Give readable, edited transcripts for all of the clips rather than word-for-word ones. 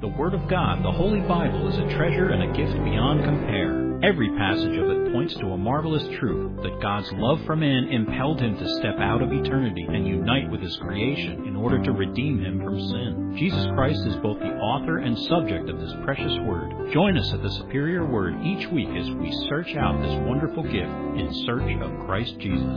The Word of God, the Holy Bible, is a treasure and a gift beyond compare. Every passage of it points to a marvelous truth that God's love for man impelled him to step out of eternity and unite with his creation in order to redeem him from sin. Jesus Christ is both the author and subject of this precious Word. Join us at the Superior Word each week as we search out this wonderful gift in search of Christ Jesus.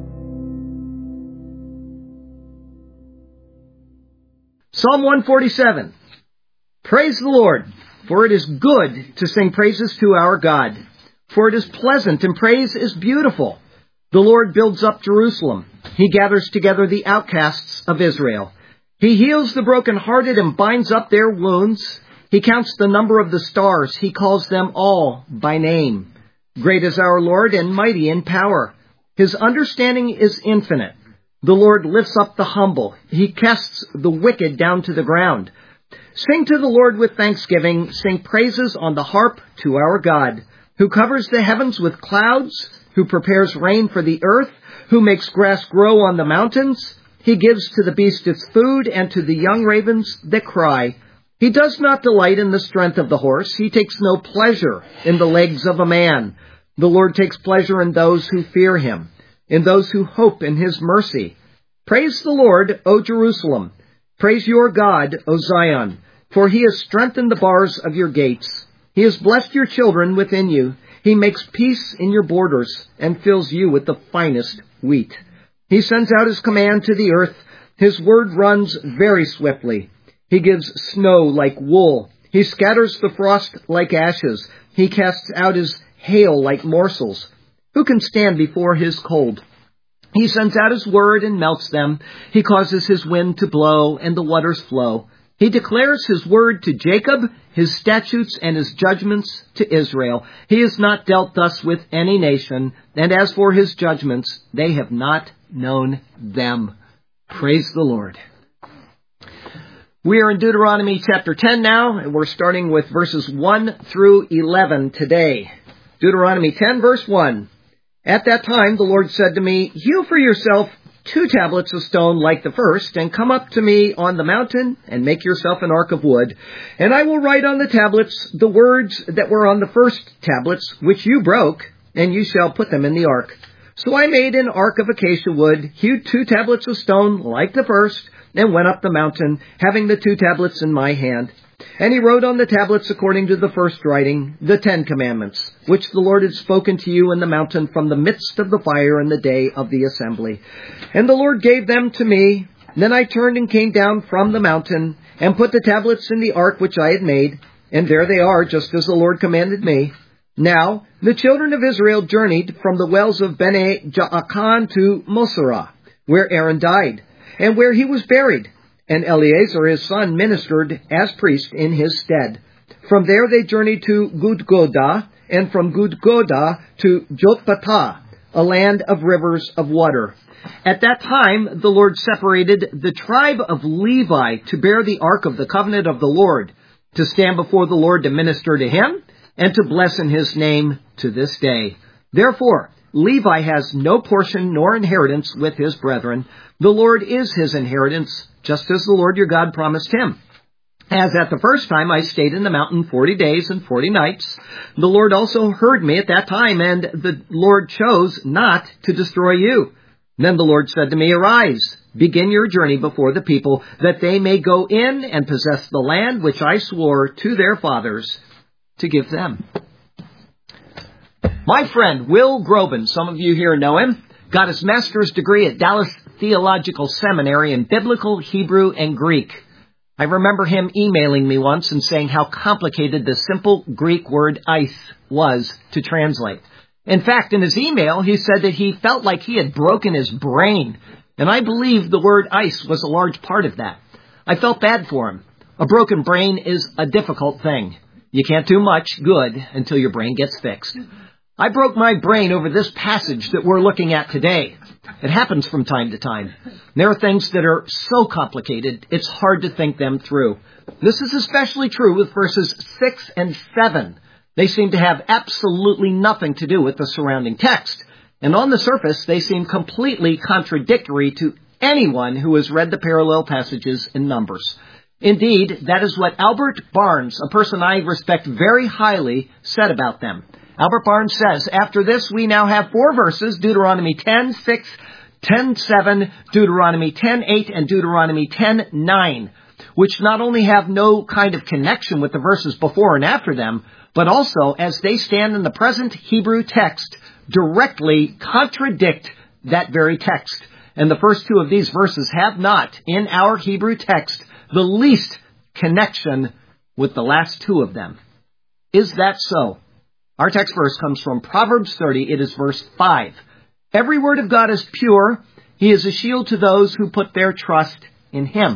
Psalm 147. Praise the Lord, for it is good to sing praises to our God. For it is pleasant, and praise is beautiful. The Lord builds up Jerusalem. He gathers together the outcasts of Israel. He heals the brokenhearted and binds up their wounds. He counts the number of the stars. He calls them all by name. Great is our Lord, and mighty in power. His understanding is infinite. The Lord lifts up the humble. He casts the wicked down to the ground. Sing to the Lord with thanksgiving. Sing praises on the harp to our God, who covers the heavens with clouds, who prepares rain for the earth, who makes grass grow on the mountains. He gives to the beast its food, and to the young ravens that cry. He does not delight in the strength of the horse. He takes no pleasure in the legs of a man. The Lord takes pleasure in those who fear him, in those who hope in his mercy. Praise the Lord, O Jerusalem. Praise your God, O Zion, for he has strengthened the bars of your gates. He has blessed your children within you. He makes peace in your borders and fills you with the finest wheat. He sends out his command to the earth. His word runs very swiftly. He gives snow like wool. He scatters the frost like ashes. He casts out his hail like morsels. Who can stand before his cold? He sends out his word and melts them. He causes his wind to blow and the waters flow. He declares his word to Jacob, his statutes and his judgments to Israel. He has not dealt thus with any nation, and as for his judgments, they have not known them. Praise the Lord. We are in Deuteronomy chapter 10 now, and we're starting with verses 1 through 11 today. Deuteronomy 10, verse 1. At that time the Lord said to me, Hew for yourself 2 tablets of stone like the first, and come up to me on the mountain, and make yourself an ark of wood. And I will write on the tablets the words that were on the first tablets, which you broke, and you shall put them in the ark. So I made an ark of acacia wood, hewed 2 tablets of stone like the first, and went up the mountain, having the 2 tablets in my hand. And he wrote on the tablets according to the first writing, the 10 commandments, which the Lord had spoken to you in the mountain from the midst of the fire in the day of the assembly. And the Lord gave them to me. Then I turned and came down from the mountain, and put the tablets in the ark which I had made, and there they are, just as the Lord commanded me. Now the children of Israel journeyed from the wells of Bene Jaakan to Moserah, where Aaron died, and where he was buried. And Eleazar his son ministered as priest in his stead. From there they journeyed to Gudgodah, and from Gudgodah to Jotbatah, a land of rivers of water. At that time the Lord separated the tribe of Levi to bear the ark of the covenant of the Lord, to stand before the Lord to minister to him, and to bless in his name to this day. Therefore Levi has no portion nor inheritance with his brethren. The Lord is his inheritance, just as the Lord your God promised him. As at the first time I stayed in the mountain 40 days and 40 nights, the Lord also heard me at that time, and the Lord chose not to destroy you. Then the Lord said to me, Arise, begin your journey before the people, that they may go in and possess the land which I swore to their fathers to give them. My friend Will Groban, some of you here know him, got his master's degree at Dallas Theological Seminary in Biblical, Hebrew, and Greek. I remember him emailing me once and saying how complicated the simple Greek word eis was to translate. In fact, in his email, he said that he felt like he had broken his brain, and I believe the word eis was a large part of that. I felt bad for him. A broken brain is a difficult thing. You can't do much good until your brain gets fixed. I broke my brain over this passage that we're looking at today. It happens from time to time. There are things that are so complicated, it's hard to think them through. This is especially true with verses 6 and 7. They seem to have absolutely nothing to do with the surrounding text. And on the surface, they seem completely contradictory to anyone who has read the parallel passages in Numbers. Indeed, that is what Albert Barnes, a person I respect very highly, said about them. Albert Barnes says, after this we now have 4 verses, Deuteronomy 10:6, 10:7, Deuteronomy 10:8, and Deuteronomy 10:9, which not only have no kind of connection with the verses before and after them, but also, as they stand in the present Hebrew text, directly contradict that very text. And the first 2 of these verses have not, in our Hebrew text, the least connection with the last 2 of them. Is that so? Our text verse comes from Proverbs 30. It is verse 5. Every word of God is pure. He is a shield to those who put their trust in Him.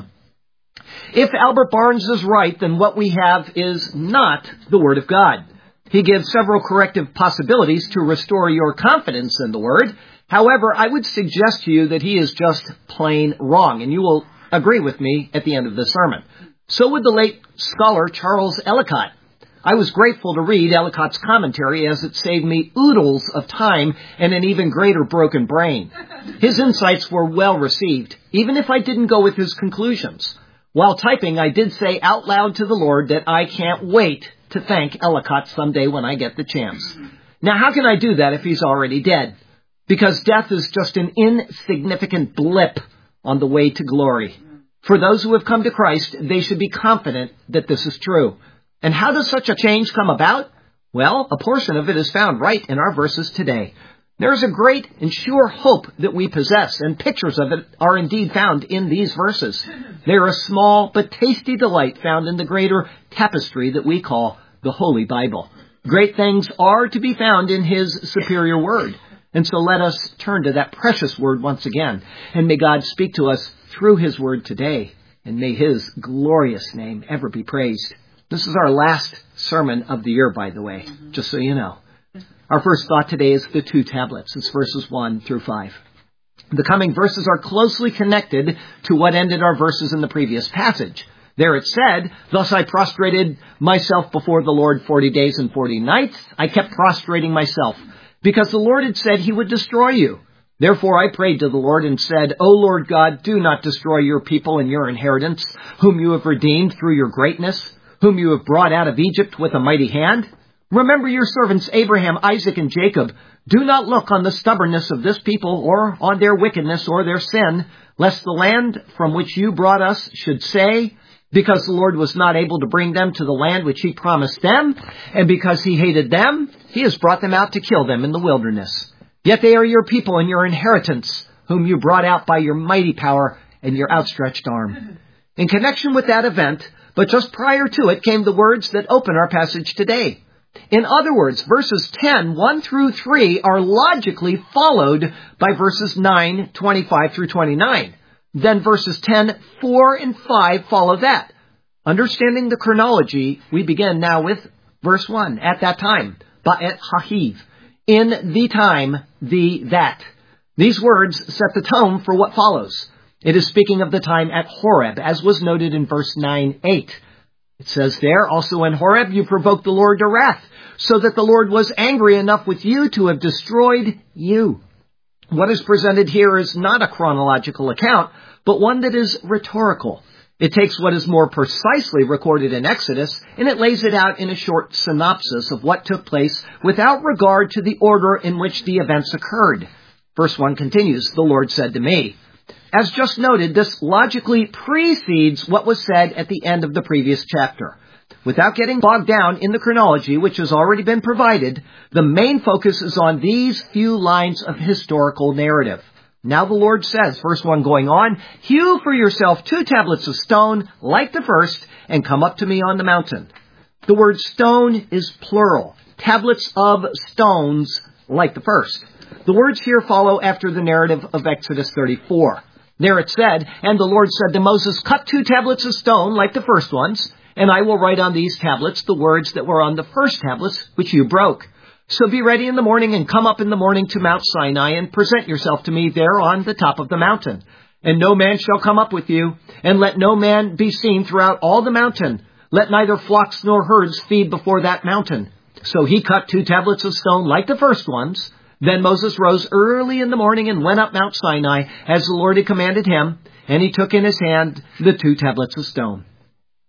If Albert Barnes is right, then what we have is not the Word of God. He gives several corrective possibilities to restore your confidence in the Word. However, I would suggest to you that he is just plain wrong, and you will agree with me at the end of the sermon. So would the late scholar Charles Ellicott. I was grateful to read Ellicott's commentary, as it saved me oodles of time and an even greater broken brain. His insights were well received, even if I didn't go with his conclusions. While typing, I did say out loud to the Lord that I can't wait to thank Ellicott someday when I get the chance. Now, how can I do that if he's already dead? Because death is just an insignificant blip on the way to glory. For those who have come to Christ, they should be confident that this is true. And how does such a change come about? Well, a portion of it is found right in our verses today. There is a great and sure hope that we possess, and pictures of it are indeed found in these verses. They are a small but tasty delight found in the greater tapestry that we call the Holy Bible. Great things are to be found in His superior word. And so let us turn to that precious word once again. And may God speak to us through His word today. And may His glorious name ever be praised. This is our last sermon of the year, by the way, just so you know. Our first thought today is the 2 tablets. It's verses 1 through 5. The coming verses are closely connected to what ended our verses in the previous passage. There it said, thus I prostrated myself before the Lord 40 days and 40 nights. I kept prostrating myself, because the Lord had said He would destroy you. Therefore I prayed to the Lord and said, O Lord God, do not destroy your people and your inheritance, whom you have redeemed through your greatness, whom you have brought out of Egypt with a mighty hand. Remember your servants Abraham, Isaac, and Jacob. Do not look on the stubbornness of this people or on their wickedness or their sin, lest the land from which you brought us should say, because the Lord was not able to bring them to the land which He promised them, and because He hated them, He has brought them out to kill them in the wilderness. Yet they are your people and your inheritance, whom you brought out by your mighty power and your outstretched arm. In connection with that event, but just prior to it, came the words that open our passage today. In other words, verses 10, 1 through 3 are logically followed by verses 9, 25 through 29. Then verses 10, 4, and 5 follow that. Understanding the chronology, we begin now with verse 1. At that time, ba'et hahiv. In the time, that. These words set the tone for what follows. It is speaking of the time at Horeb, as was noted in verse 9:8. It says there, also in Horeb you provoked the Lord to wrath, so that the Lord was angry enough with you to have destroyed you. What is presented here is not a chronological account, but one that is rhetorical. It takes what is more precisely recorded in Exodus, and it lays it out in a short synopsis of what took place without regard to the order in which the events occurred. Verse 1 continues, the Lord said to me. As just noted, this logically precedes what was said at the end of the previous chapter. Without getting bogged down in the chronology, which has already been provided, the main focus is on these few lines of historical narrative. Now the Lord says, verse 1 going on, hew for yourself 2 tablets of stone, like the first, and come up to me on the mountain. The word stone is plural. Tablets of stones, like the first. The words here follow after the narrative of Exodus 34. There it said, and the Lord said to Moses, cut 2 tablets of stone like the first ones, and I will write on these tablets the words that were on the first tablets which you broke. So be ready in the morning and come up in the morning to Mount Sinai and present yourself to me there on the top of the mountain. And no man shall come up with you, and let no man be seen throughout all the mountain. Let neither flocks nor herds feed before that mountain. So he cut 2 tablets of stone like the first ones. Then Moses rose early in the morning and went up Mount Sinai, as the Lord had commanded him, and he took in his hand the 2 tablets of stone.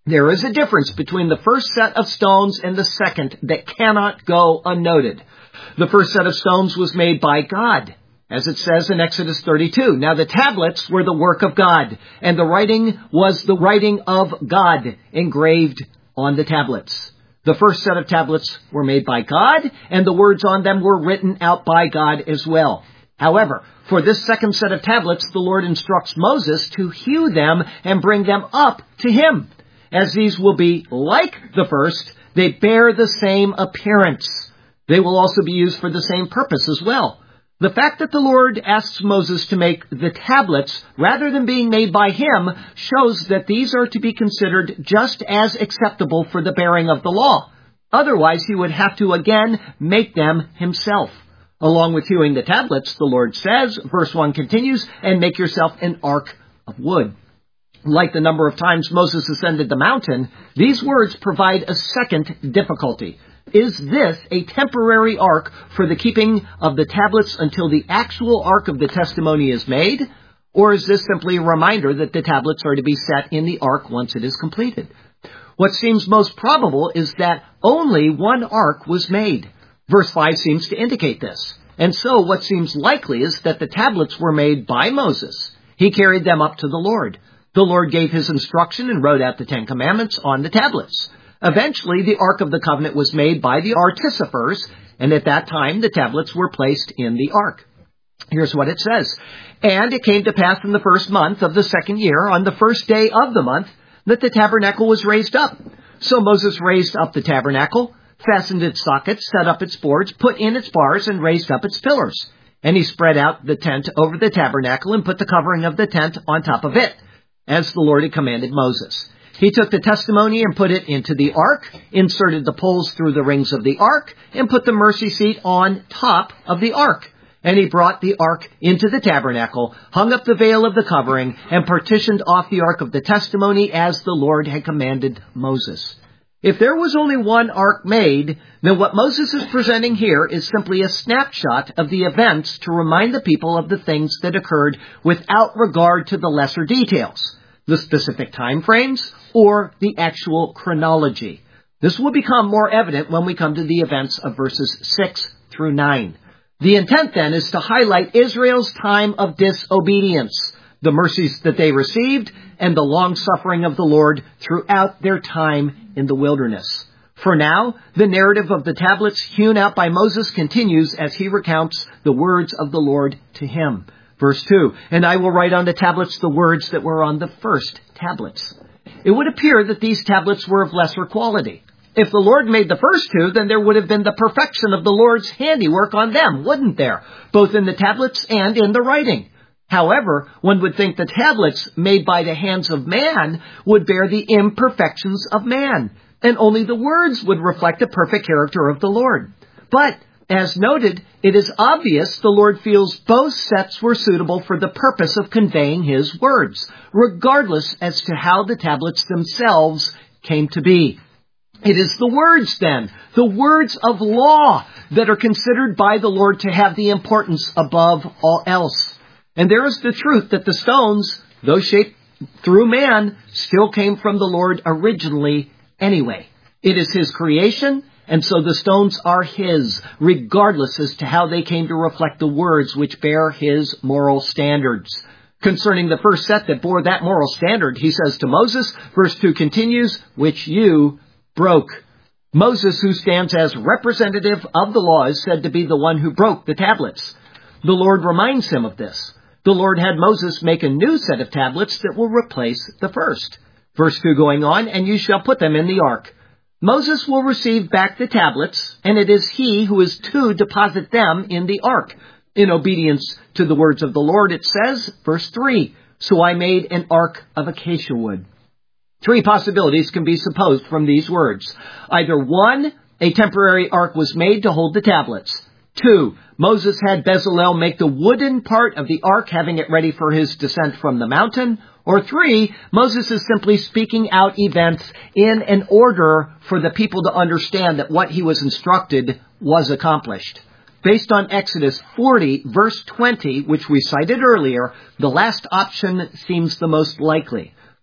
There is a difference between the first set of stones and the second that cannot go unnoted. The first set of stones was made by God, as it says in Exodus 32. Now the tablets were the work of God, and the writing was the writing of God engraved on the tablets. The first set of tablets were made by God, and the words on them were written out by God as well. However, for this second set of tablets, the Lord instructs Moses to hew them and bring them up to him. As these will be like the first, they bear the same appearance. They will also be used for the same purpose as well. The fact that the Lord asks Moses to make the tablets rather than being made by him shows that these are to be considered just as acceptable for the bearing of the law. Otherwise, he would have to again make them himself. Along with hewing the tablets, the Lord says, verse 1 continues, and make yourself an ark of wood. Like the number of times Moses ascended the mountain, these words provide a second difficulty. Is this a temporary ark for the keeping of the tablets until the actual ark of the testimony is made? Or is this simply a reminder that the tablets are to be set in the ark once it is completed? What seems most probable is that only one ark was made. Verse 5 seems to indicate this. And so what seems likely is that the tablets were made by Moses. He carried them up to the Lord. The Lord gave his instruction and wrote out the Ten Commandments on the tablets. Eventually, the Ark of the Covenant was made by the artificers, and at that time, the tablets were placed in the Ark. Here's what it says. And it came to pass in the first month of the second year, on the first day of the month, that the tabernacle was raised up. So Moses raised up the tabernacle, fastened its sockets, set up its boards, put in its bars, and raised up its pillars. And he spread out the tent over the tabernacle and put the covering of the tent on top of it, as the Lord had commanded Moses. He took the testimony and put it into the ark, inserted the poles through the rings of the ark, and put the mercy seat on top of the ark. And he brought the ark into the tabernacle, hung up the veil of the covering, and partitioned off the ark of the testimony as the Lord had commanded Moses. If there was only one ark made, then what Moses is presenting here is simply a snapshot of the events to remind the people of the things that occurred without regard to the lesser details, the specific time frames, or the actual chronology. This will become more evident when we come to the events of verses 6 through 9. The intent then is to highlight Israel's time of disobedience, the mercies that they received, and the long-suffering of the Lord throughout their time in the wilderness. For now, the narrative of the tablets hewn out by Moses continues as he recounts the words of the Lord to him. Verse 2, and I will write on the tablets the words that were on the first tablets. It would appear that these tablets were of lesser quality. If the Lord made the first two, then there would have been the perfection of the Lord's handiwork on them, wouldn't there? Both in the tablets and in the writing. However, one would think the tablets made by the hands of man would bear the imperfections of man, and only the words would reflect the perfect character of the Lord. But, as noted, it is obvious the Lord feels both sets were suitable for the purpose of conveying his words, regardless as to how the tablets themselves came to be. It is the words, then, the words of law, that are considered by the Lord to have the importance above all else. And there is the truth that the stones, though shaped through man, still came from the Lord originally anyway. It is his creation, and so the stones are his, regardless as to how they came to reflect the words which bear his moral standards. Concerning the first set that bore that moral standard, he says to Moses, verse 2 continues, which you broke. Moses, who stands as representative of the law, is said to be the one who broke the tablets. The Lord reminds him of this. The Lord had Moses make a new set of tablets that will replace the first. Verse 2 going on, and you shall put them in the ark. Moses will receive back the tablets, and it is he who is to deposit them in the ark. In obedience to the words of the Lord, it says, verse 3, so I made an ark of acacia wood. Three possibilities can be supposed from these words. Either 1, a temporary ark was made to hold the tablets. 2, Moses had Bezalel make the wooden part of the ark, having it ready for his descent from the mountain. Or 3, Moses is simply speaking out events in an order for the people to understand that what he was instructed was accomplished. Based on Exodus 40, verse 20, which we cited earlier, the last option seems the most likely.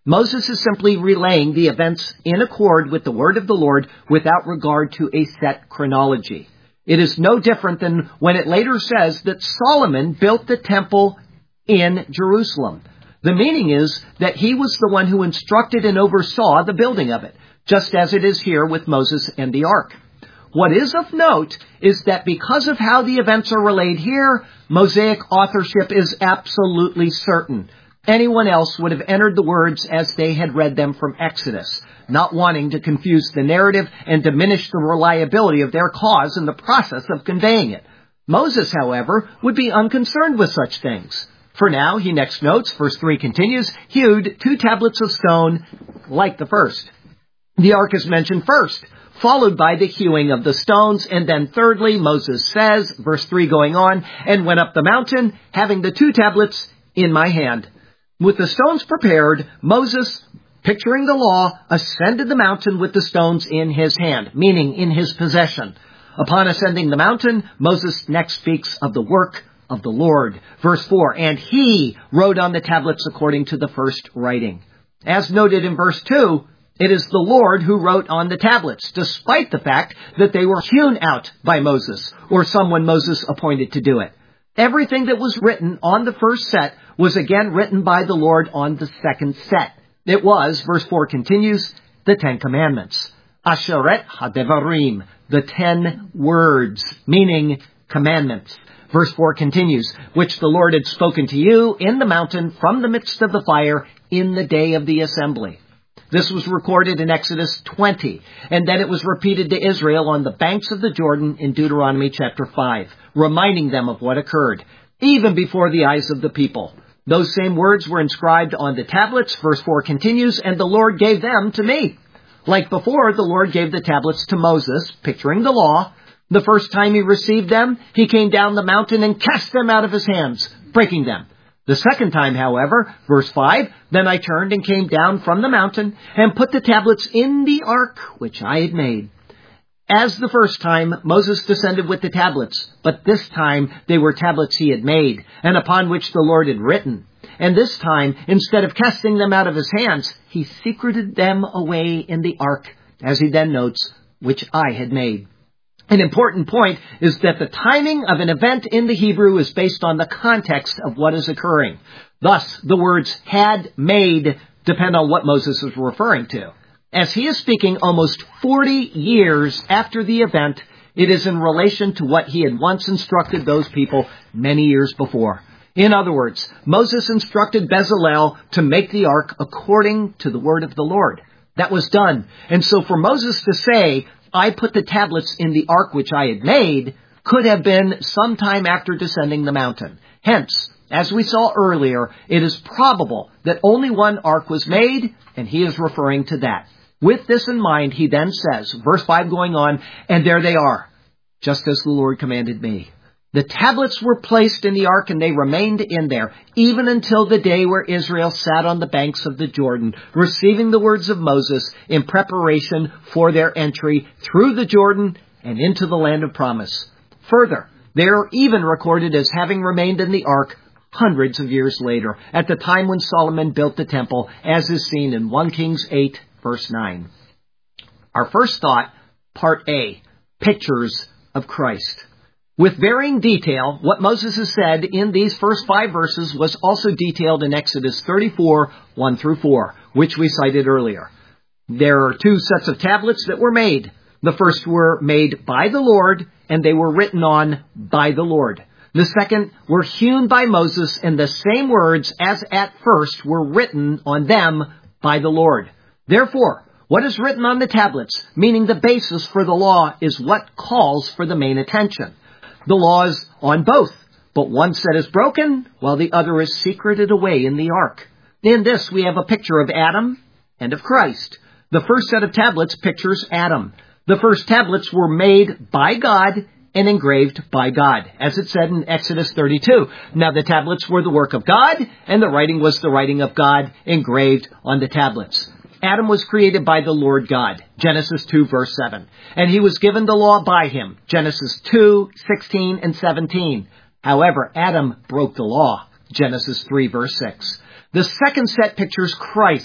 Moses is simply relaying the events in accord with the word of the Lord without regard to a set chronology. It is no different than when it later says that Solomon built the temple in Jerusalem. The meaning is that he was the one who instructed and oversaw the building of it, just as it is here with Moses and the ark. What is of note is that because of how the events are relayed here, Mosaic authorship is absolutely certain. Anyone else would have entered the words as they had read them from Exodus, not wanting to confuse the narrative and diminish the reliability of their cause in the process of conveying it. Moses, however, would be unconcerned with such things. For now, he next notes, verse 3 continues, hewed 2 tablets of stone like the first. The ark is mentioned first, followed by the hewing of the stones, and then thirdly, Moses says, verse 3 going on, and went up the mountain, having the 2 tablets in my hand. With the stones prepared, Moses, picturing the law, ascended the mountain with the stones in his hand, meaning in his possession. Upon ascending the mountain, Moses next speaks of the work of the Lord. Verse 4, and he wrote on the tablets according to the first writing. As noted in verse 2, it is the Lord who wrote on the tablets, despite the fact that they were hewn out by Moses, or someone Moses appointed to do it. Everything that was written on the first set was again written by the Lord on the second set. It was, verse 4 continues, the 10 Commandments. Asheret HaDevarim, the 10 words, meaning commandments. Verse 4 continues, which the Lord had spoken to you in the mountain from the midst of the fire in the day of the assembly. This was recorded in Exodus 20, and then it was repeated to Israel on the banks of the Jordan in Deuteronomy chapter 5, reminding them of what occurred, even before the eyes of the people. Those same words were inscribed on the tablets, verse 4 continues, and the Lord gave them to me. Like before, the Lord gave the tablets to Moses, picturing the law. The first time he received them, he came down the mountain and cast them out of his hands, breaking them. The second time, however, verse 5, then I turned and came down from the mountain and put the tablets in the ark which I had made. As the first time, Moses descended with the tablets, but this time they were tablets he had made, and upon which the Lord had written. And this time, instead of casting them out of his hands, he secreted them away in the ark, as he then notes, which I had made. An important point is that the timing of an event in the Hebrew is based on the context of what is occurring. Thus, the words had made depend on what Moses is referring to. As he is speaking almost 40 years after the event, it is in relation to what he had once instructed those people many years before. In other words, Moses instructed Bezalel to make the ark according to the word of the Lord. That was done. And so for Moses to say, I put the tablets in the ark which I had made, could have been sometime after descending the mountain. Hence, as we saw earlier, it is probable that only one ark was made, and he is referring to that. With this in mind, he then says, verse 5 going on, and there they are, just as the Lord commanded me. The tablets were placed in the ark, and they remained in there, even until the day where Israel sat on the banks of the Jordan, receiving the words of Moses in preparation for their entry through the Jordan and into the land of promise. Further, they are even recorded as having remained in the ark hundreds of years later, at the time when Solomon built the temple, as is seen in 1 Kings 8, verse 9. Our first thought, part A, pictures of Christ. With varying detail, what Moses has said in these first 5 verses was also detailed in Exodus 34, 1 through 4, which we cited earlier. There are 2 sets of tablets that were made. The first were made by the Lord, and they were written on by the Lord. The second were hewn by Moses, and the same words as at first were written on them by the Lord. Therefore, what is written on the tablets, meaning the basis for the law, is what calls for the main attention. The law is on both, but one set is broken, while the other is secreted away in the ark. In this, we have a picture of Adam and of Christ. The first set of tablets pictures Adam. The first tablets were made by God and engraved by God, as it said in Exodus 32. Now the tablets were the work of God, and the writing was the writing of God engraved on the tablets. Adam was created by the Lord God, Genesis 2, verse 7. And he was given the law by him, Genesis 2, 16, and 17. However, Adam broke the law, Genesis 3, verse 6. The second set pictures Christ.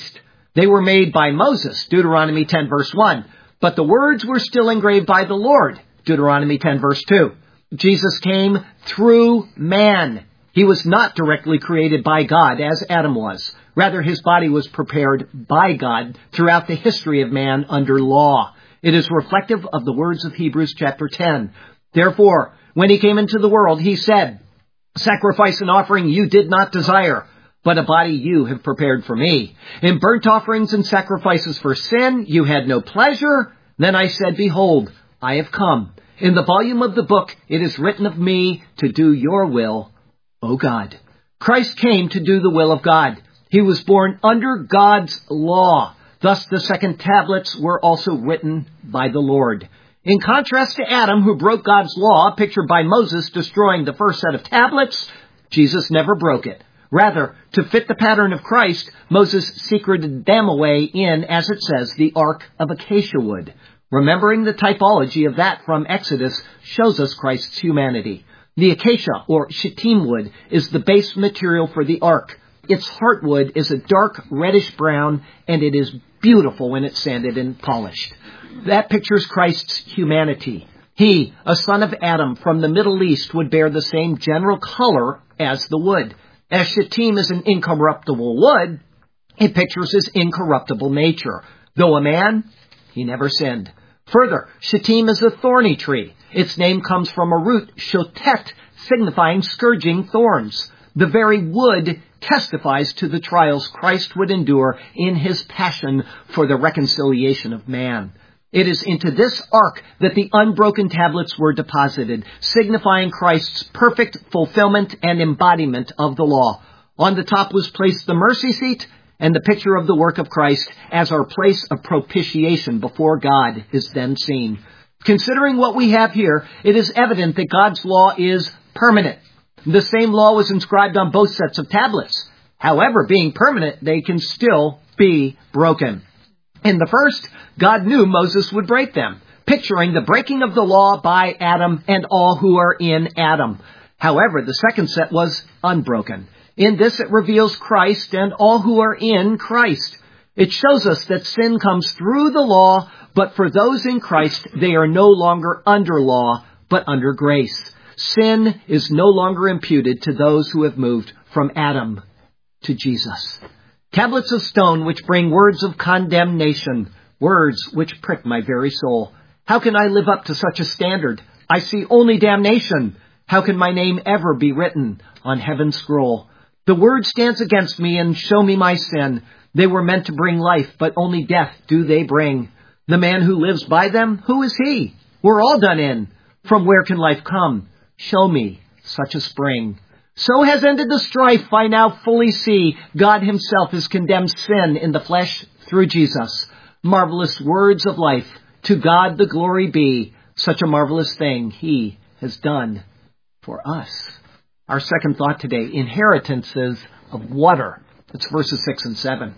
They were made by Moses, Deuteronomy 10 verse 1. But the words were still engraved by the Lord, Deuteronomy 10 verse 2. Jesus came through man. He was not directly created by God as Adam was. Rather, his body was prepared by God throughout the history of man under law. It is reflective of the words of Hebrews chapter 10. Therefore, when he came into the world, he said, "Sacrifice and offering you did not desire, but a body you have prepared for me. In burnt offerings and sacrifices for sin you had no pleasure. Then I said, Behold, I have come. In the volume of the book it is written of me to do your will, O God." Christ came to do the will of God. He was born under God's law. Thus the second tablets were also written by the Lord. In contrast to Adam, who broke God's law, pictured by Moses destroying the first set of tablets, Jesus never broke it. Rather, to fit the pattern of Christ, Moses secreted them away in, as it says, the ark of acacia wood. Remembering the typology of that from Exodus shows us Christ's humanity. The acacia, or shittim wood, is the base material for the ark. Its heartwood is a dark reddish brown, and it is beautiful when it's sanded and polished. That pictures Christ's humanity. He, a son of Adam from the Middle East, would bear the same general color as the wood. As shittim is an incorruptible wood, it pictures his incorruptible nature. Though a man, he never sinned. Further, shittim is a thorny tree. Its name comes from a root, shotet, signifying scourging thorns. The very wood testifies to the trials Christ would endure in his passion for the reconciliation of man. It is into this ark that the unbroken tablets were deposited, signifying Christ's perfect fulfillment and embodiment of the law. On the top was placed the mercy seat, and the picture of the work of Christ as our place of propitiation before God is then seen. Considering what we have here, it is evident that God's law is permanent. The same law was inscribed on both sets of tablets. However, being permanent, they can still be broken. In the first, God knew Moses would break them, picturing the breaking of the law by Adam and all who are in Adam. However, the second set was unbroken. In this, it reveals Christ and all who are in Christ. It shows us that sin comes through the law, but for those in Christ, they are no longer under law, but under grace. Sin is no longer imputed to those who have moved from Adam to Jesus. Tablets of stone which bring words of condemnation, words which prick my very soul. How can I live up to such a standard? I see only damnation. How can my name ever be written on heaven's scroll? The word stands against me and show me my sin. They were meant to bring life, but only death do they bring. The man who lives by them, who is he? We're all done in. From where can life come? Show me such a spring. So has ended the strife, I now fully see. God himself has condemned sin in the flesh through Jesus. Marvelous words of life. To God the glory be. Such a marvelous thing he has done for us. Our second thought today, inheritances of water. It's verses 6 and 7.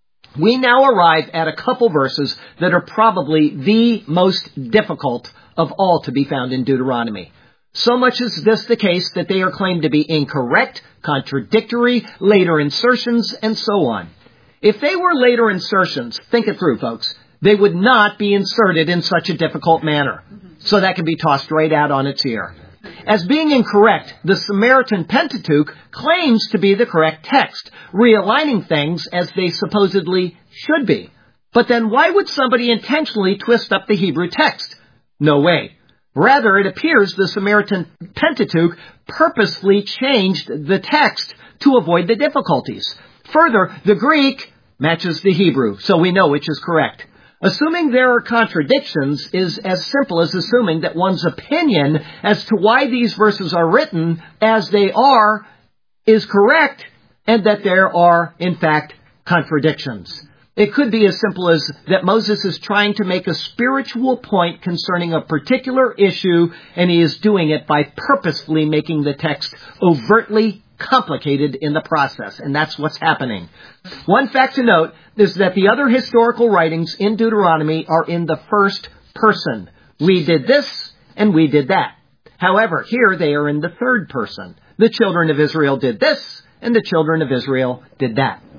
We now arrive at a couple verses that are probably the most difficult of all to be found in Deuteronomy. So much is this the case that they are claimed to be incorrect, contradictory, later insertions, and so on. If they were later insertions, think it through, folks, they would not be inserted in such a difficult manner. So that can be tossed right out on its ear. As being incorrect, the Samaritan Pentateuch claims to be the correct text, realigning things as they supposedly should be. But then why would somebody intentionally twist up the Hebrew text? No way. Rather, it appears the Samaritan Pentateuch purposefully changed the text to avoid the difficulties. Further, the Greek matches the Hebrew, so we know which is correct. Assuming there are contradictions is as simple as assuming that one's opinion as to why these verses are written as they are is correct, and that there are, in fact, contradictions. It could be as simple as that Moses is trying to make a spiritual point concerning a particular issue, and he is doing it by purposefully making the text overtly complicated in the process, and that's what's happening. One fact to note is that the other historical writings in Deuteronomy are in the first person. We did this, and we did that. However, here they are in the third person. The children of Israel did this, and the children of Israel did that.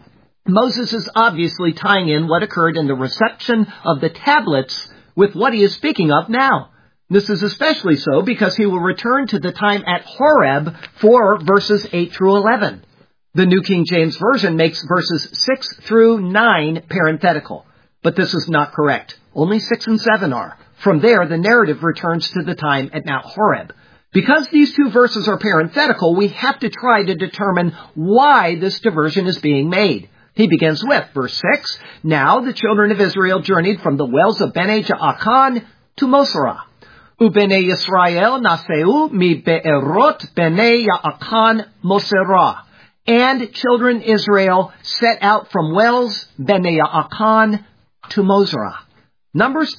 Moses is obviously tying in what occurred in the reception of the tablets with what he is speaking of now. This is especially so because he will return to the time at Horeb for verses 8 through 11. The New King James Version makes verses 6 through 9 parenthetical, but this is not correct. Only 6 and 7 are. From there, the narrative returns to the time at Mount Horeb. Because these two verses are parenthetical, we have to try to determine why this diversion is being made. He begins with, verse 6, Now the children of Israel journeyed from the wells of Bene Jaakan to Moserah. Ubene Yisrael naseu mi be'erot Bene Jaakan Moserah. And children Israel set out from wells Bene Jaakan to Moserah. Numbers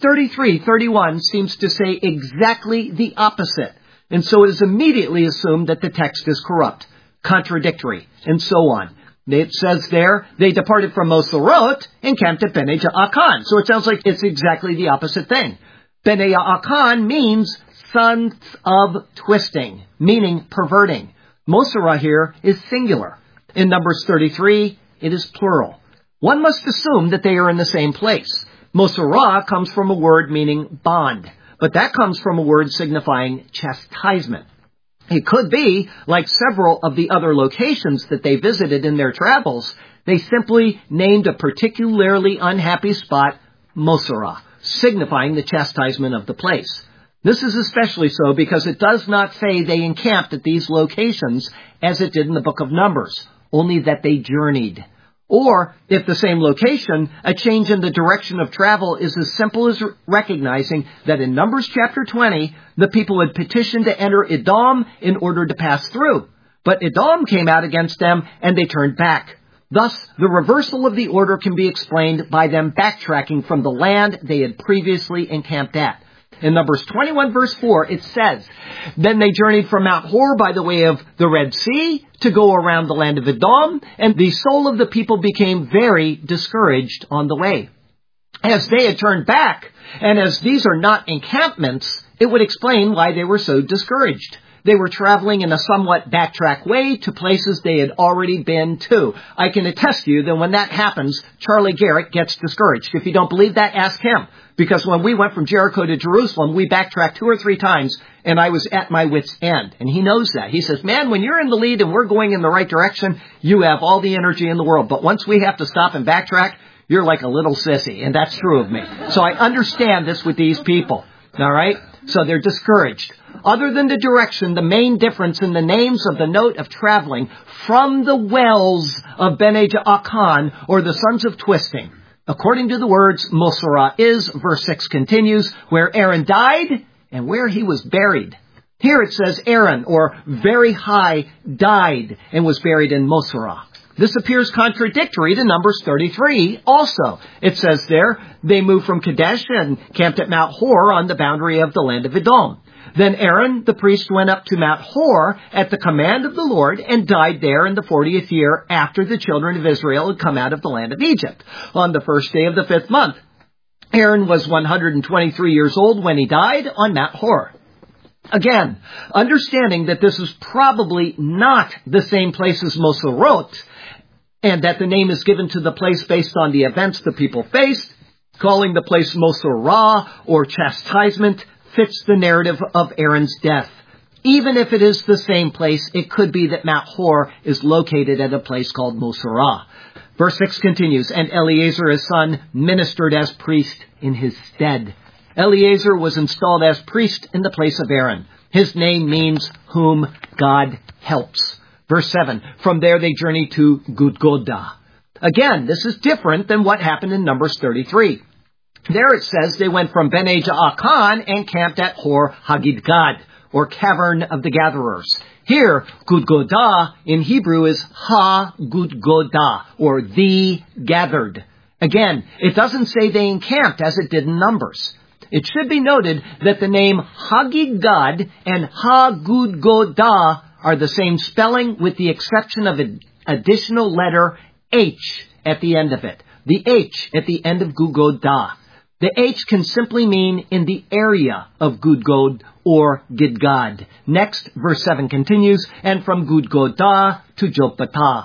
33:31 seems to say exactly the opposite. And so it is immediately assumed that the text is corrupt, contradictory, and so on. It says there, they departed from Moserot and camped at Bene Jaakan. So it sounds like it's exactly the opposite thing. Bene Jaakan means sons of twisting, meaning perverting. Moserah here is singular. In Numbers 33, it is plural. One must assume that they are in the same place. Moserah comes from a word meaning bond, but that comes from a word signifying chastisement. It could be, like several of the other locations that they visited in their travels, they simply named a particularly unhappy spot Moserah, signifying the chastisement of the place. This is especially so because it does not say they encamped at these locations as it did in the book of Numbers, only that they journeyed. Or, if the same location, a change in the direction of travel is as simple as recognizing that in Numbers chapter 20, the people had petitioned to enter Edom in order to pass through. But Edom came out against them and they turned back. Thus, the reversal of the order can be explained by them backtracking from the land they had previously encamped at. In Numbers 21 verse 4, it says, Then they journeyed from Mount Hor by the way of the Red Sea to go around the land of Edom, and the soul of the people became very discouraged on the way. As they had turned back, and as these are not encampments, it would explain why they were so discouraged. They were traveling in a somewhat backtrack way to places they had already been to. I can attest to you that when that happens, Charlie Garrett gets discouraged. If you don't believe that, ask him. Because when we went from Jericho to Jerusalem, we backtracked 2 or 3 times, and I was at my wit's end. And he knows that. He says, man, when you're in the lead and we're going in the right direction, you have all the energy in the world. But once we have to stop and backtrack, you're like a little sissy. And that's true of me. So I understand this with these people. All right? So they're discouraged. Other than the direction, the main difference in the names of the note of traveling from the wells of Bene Jaakan, or the sons of twisting, according to the words Moserah is, verse 6 continues, where Aaron died and where he was buried. Here it says Aaron, or very high, died and was buried in Moserah. This appears contradictory to Numbers 33 also. It says there, they moved from Kadesh and camped at Mount Hor on the boundary of the land of Edom. Then Aaron, the priest, went up to Mount Hor at the command of the Lord and died there in the 40th year after the children of Israel had come out of the land of Egypt, on the first day of the 5th month. Aaron was 123 years old when he died on Mount Hor. Again, understanding that this is probably not the same place as Moserot, and that the name is given to the place based on the events the people faced, calling the place Moserah, or chastisement, fits the narrative of Aaron's death. Even if it is the same place, it could be that Mount Hor is located at a place called Moserah. Verse 6 continues, and Eleazar his son ministered as priest in his stead. Eleazar was installed as priest in the place of Aaron. His name means whom God helps. Verse 7, from there they journeyed to Gudgodah. Again, this is different than what happened in Numbers 33. There it says they went from Bene Jaakan and camped at Hor Hagidgad, or Cavern of the Gatherers. Here, Gudgodah in Hebrew is Ha-Gudgodah, or the gathered. Again, it doesn't say they encamped as it did in Numbers. It should be noted that the name Hagidgad and Ha-Gudgodah are the same spelling with the exception of an additional letter H at the end of it. The H at the end of Gudgodah. The H can simply mean in the area of Gudgod or Gidgad. Next, verse 7 continues, and from Gudgodah to Jotbathah.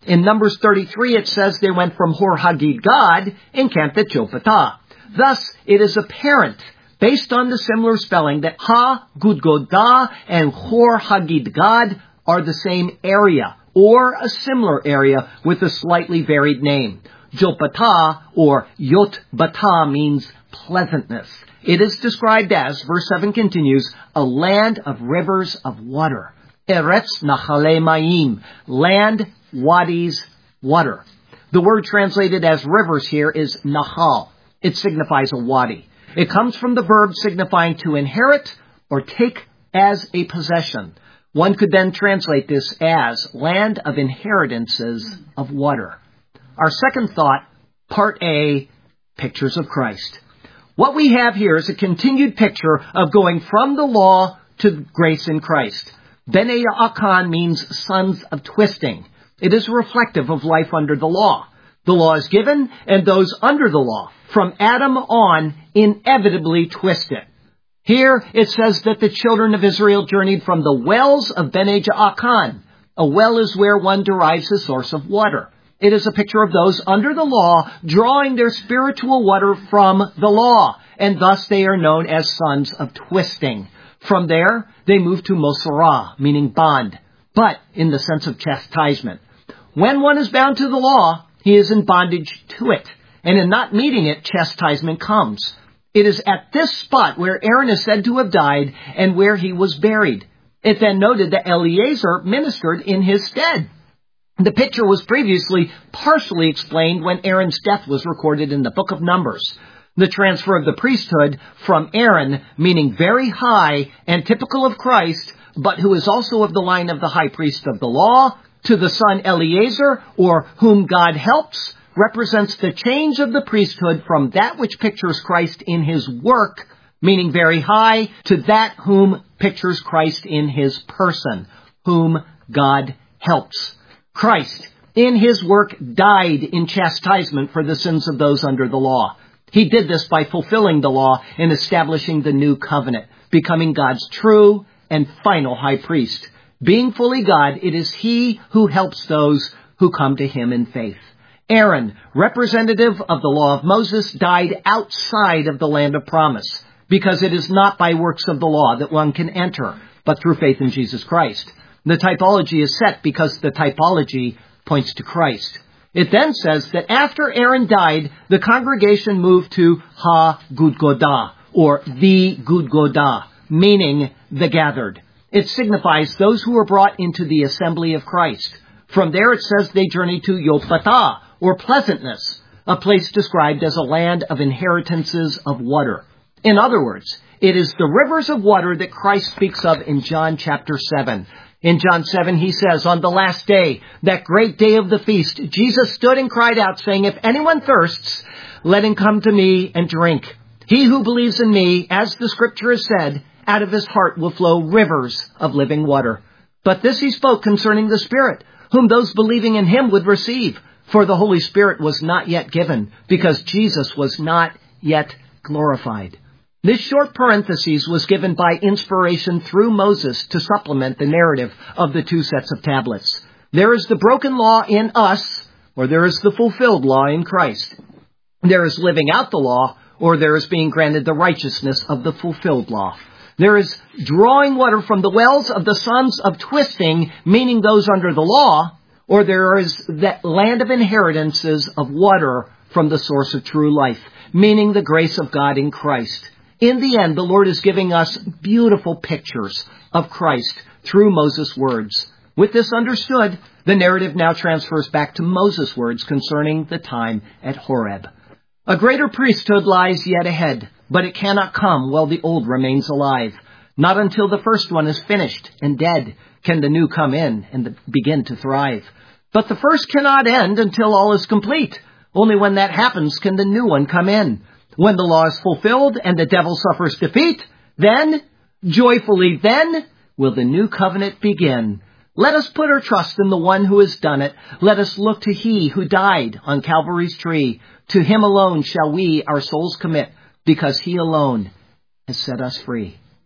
In Numbers 33, it says they went from Hor Haggidgad and camped at Jotbathah. Thus, it is apparent, based on the similar spelling, that Ha-Gudgodah and Hor Haggidgad are the same area, or a similar area with a slightly varied name. Jotbathah, or Yotbathah, means pleasantness. It is described as, verse 7 continues, a land of rivers of water. Eretz Nachale Mayim, land, wadis, water. The word translated as rivers here is Nahal. It signifies a wadi. It comes from the verb signifying to inherit or take as a possession. One could then translate this as land of inheritances of water. Our second thought, part A, pictures of Christ. What we have here is a continued picture of going from the law to grace in Christ. Bnei Ya'akan means sons of twisting. It is reflective of life under the law. The law is given, and those under the law, from Adam on, inevitably twist it. Here it says that the children of Israel journeyed from the wells of Bnei Ya'akan. A well is where one derives the source of water. It is a picture of those under the law drawing their spiritual water from the law, and thus they are known as sons of twisting. From there, they move to Mosorah, meaning bond, but in the sense of chastisement. When one is bound to the law, he is in bondage to it, and in not meeting it, chastisement comes. It is at this spot where Aaron is said to have died and where he was buried. It then noted that Eleazar ministered in his stead. The picture was previously partially explained when Aaron's death was recorded in the book of Numbers. The transfer of the priesthood from Aaron, meaning very high and typical of Christ, but who is also of the line of the high priest of the law, to the son Eleazar, or whom God helps, represents the change of the priesthood from that which pictures Christ in his work, meaning very high, to that whom pictures Christ in his person, whom God helps. Christ, in his work, died in chastisement for the sins of those under the law. He did this by fulfilling the law and establishing the new covenant, becoming God's true and final high priest. Being fully God, it is he who helps those who come to him in faith. Aaron, representative of the law of Moses, died outside of the land of promise, because it is not by works of the law that one can enter, but through faith in Jesus Christ. The typology is set because the typology points to Christ. It then says that after Aaron died, the congregation moved to Ha-Gudgodah, or the Gudgodah, meaning the gathered. It signifies those who were brought into the assembly of Christ. From there it says they journeyed to Jotbathah, or pleasantness, a place described as a land of inheritances of water. In other words, it is the rivers of water that Christ speaks of in John chapter 7. In John 7, he says, on the last day, that great day of the feast, Jesus stood and cried out, saying, if anyone thirsts, let him come to me and drink. He who believes in me, as the scripture has said, out of his heart will flow rivers of living water. But this he spoke concerning the Spirit, whom those believing in him would receive. For the Holy Spirit was not yet given, because Jesus was not yet glorified. This short parenthesis was given by inspiration through Moses to supplement the narrative of the two sets of tablets. There is the broken law in us, or there is the fulfilled law in Christ. There is living out the law, or there is being granted the righteousness of the fulfilled law. There is drawing water from the wells of the sons of twisting, meaning those under the law, or there is that land of inheritances of water from the source of true life, meaning the grace of God in Christ. In the end, the Lord is giving us beautiful pictures of Christ through Moses' words. With this understood, the narrative now transfers back to Moses' words concerning the time at Horeb. A greater priesthood lies yet ahead, but it cannot come while the old remains alive. Not until the first one is finished and dead can the new come in and begin to thrive. But the first cannot end until all is complete. Only when that happens can the new one come in. When the law is fulfilled and the devil suffers defeat, then, joyfully then, will the new covenant begin. Let us put our trust in the one who has done it. Let us look to he who died on Calvary's tree. To him alone shall we our souls commit, because he alone has set us free.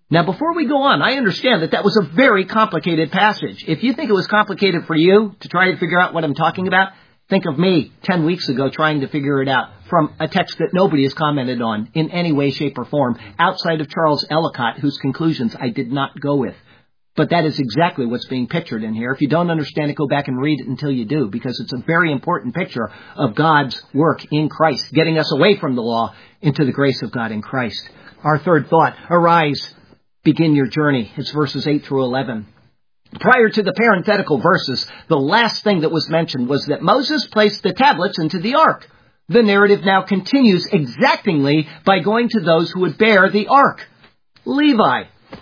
Now, before we go on, I understand that was a very complicated passage. If you think it was complicated for you to try to figure out what I'm talking about, think of me 10 weeks ago trying to figure it out from a text that nobody has commented on in any way, shape, or form outside of Charles Ellicott, whose conclusions I did not go with. But that is exactly what's being pictured in here. If you don't understand it, go back and read it until you do, because it's a very important picture of God's work in Christ, getting us away from the law into the grace of God in Christ. Our third thought, arise, begin your journey. It's verses 8 through 11. Prior to the parenthetical verses, the last thing that was mentioned was that Moses placed the tablets into the ark. The narrative now continues exactingly by going to those who would bear the ark. Levi.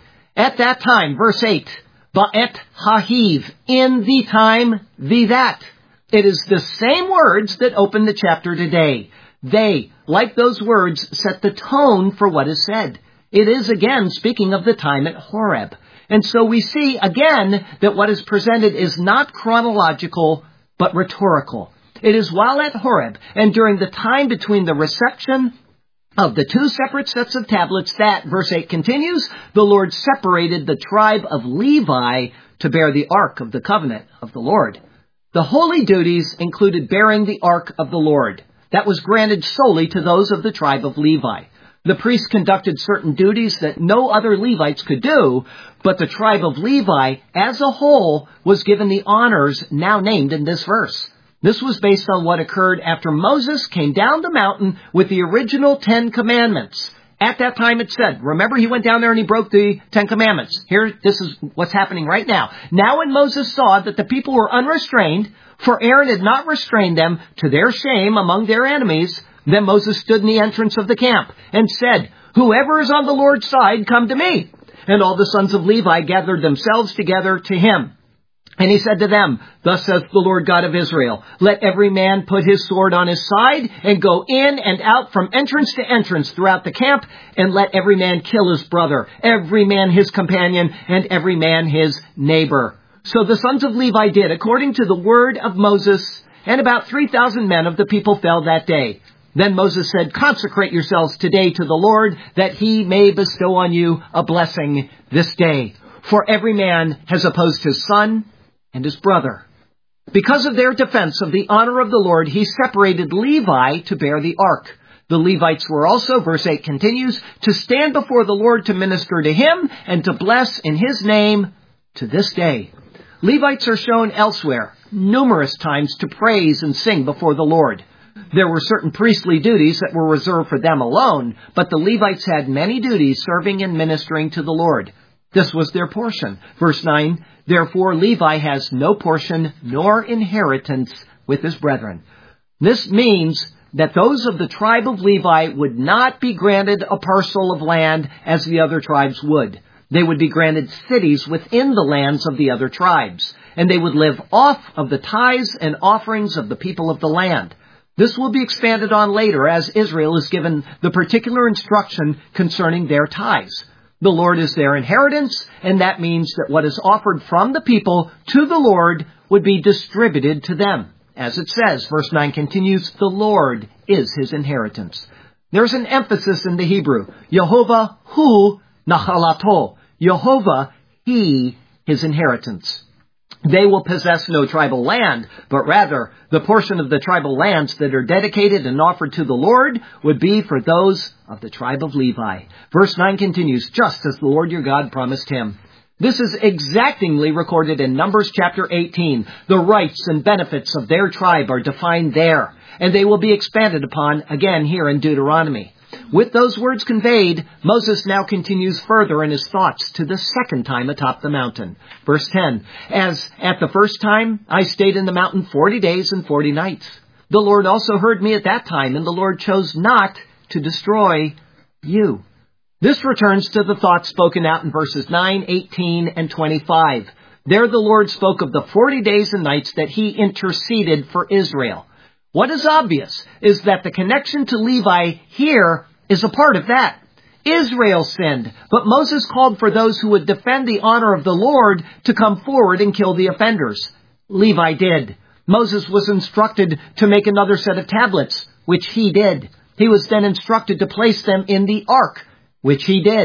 At that time, verse 8, Ba'et Hahiv, in the time, the that. It is the same words that open the chapter today. They, like those words, set the tone for what is said. It is again speaking of the time at Horeb. And so we see again that what is presented is not chronological, but rhetorical. It is while at Horeb and during the time between the reception of the two separate sets of tablets that, verse 8 continues, the Lord separated the tribe of Levi to bear the ark of the covenant of the Lord. The holy duties included bearing the ark of the Lord. That was granted solely to those of the tribe of Levi. The priests conducted certain duties that no other Levites could do, but the tribe of Levi as a whole was given the honors now named in this verse. This was based on what occurred after Moses came down the mountain with the original 10 commandments. At that time it said, remember he went down there and he broke the 10 commandments. Here, this is what's happening right now. Now when Moses saw that the people were unrestrained, for Aaron had not restrained them to their shame among their enemies, then Moses stood in the entrance of the camp and said, whoever is on the Lord's side, come to me. And all the sons of Levi gathered themselves together to him. And he said to them, thus saith the Lord God of Israel, let every man put his sword on his side and go in and out from entrance to entrance throughout the camp, and let every man kill his brother, every man his companion, and every man his neighbor. So the sons of Levi did according to the word of Moses, and about 3,000 men of the people fell that day. Then Moses said, consecrate yourselves today to the Lord, that he may bestow on you a blessing this day. For every man has opposed his son and his brother. Because of their defense of the honor of the Lord, he separated Levi to bear the ark. The Levites were also, verse 8 continues, to stand before the Lord to minister to him and to bless in his name to this day. Levites are shown elsewhere numerous times to praise and sing before the Lord. There were certain priestly duties that were reserved for them alone, but the Levites had many duties serving and ministering to the Lord. This was their portion. Verse 9, therefore Levi has no portion nor inheritance with his brethren. This means that those of the tribe of Levi would not be granted a parcel of land as the other tribes would. They would be granted cities within the lands of the other tribes, and they would live off of the tithes and offerings of the people of the land. This will be expanded on later as Israel is given the particular instruction concerning their tithes. The Lord is their inheritance, and that means that what is offered from the people to the Lord would be distributed to them. As it says, verse 9 continues, the Lord is his inheritance. There's an emphasis in the Hebrew. Yehovah hu nachalato. Yehovah, he, his inheritance. They will possess no tribal land, but rather the portion of the tribal lands that are dedicated and offered to the Lord would be for those of the tribe of Levi. Verse 9 continues, just as the Lord your God promised him. This is exactingly recorded in Numbers chapter 18. The rights and benefits of their tribe are defined there, and they will be expanded upon again here in Deuteronomy. With those words conveyed, Moses now continues further in his thoughts to the second time atop the mountain. Verse 10, as at the first time I stayed in the mountain 40 days and 40 nights. The Lord also heard me at that time, and the Lord chose not to destroy you. This returns to the thoughts spoken out in verses 9, 18, and 25. There the Lord spoke of the 40 days and nights that he interceded for Israel. What is obvious is that the connection to Levi here is a part of that. Israel sinned, but Moses called for those who would defend the honor of the Lord to come forward and kill the offenders. Levi did. Moses was instructed to make another set of tablets, which he did. He was then instructed to place them in the ark, which he did.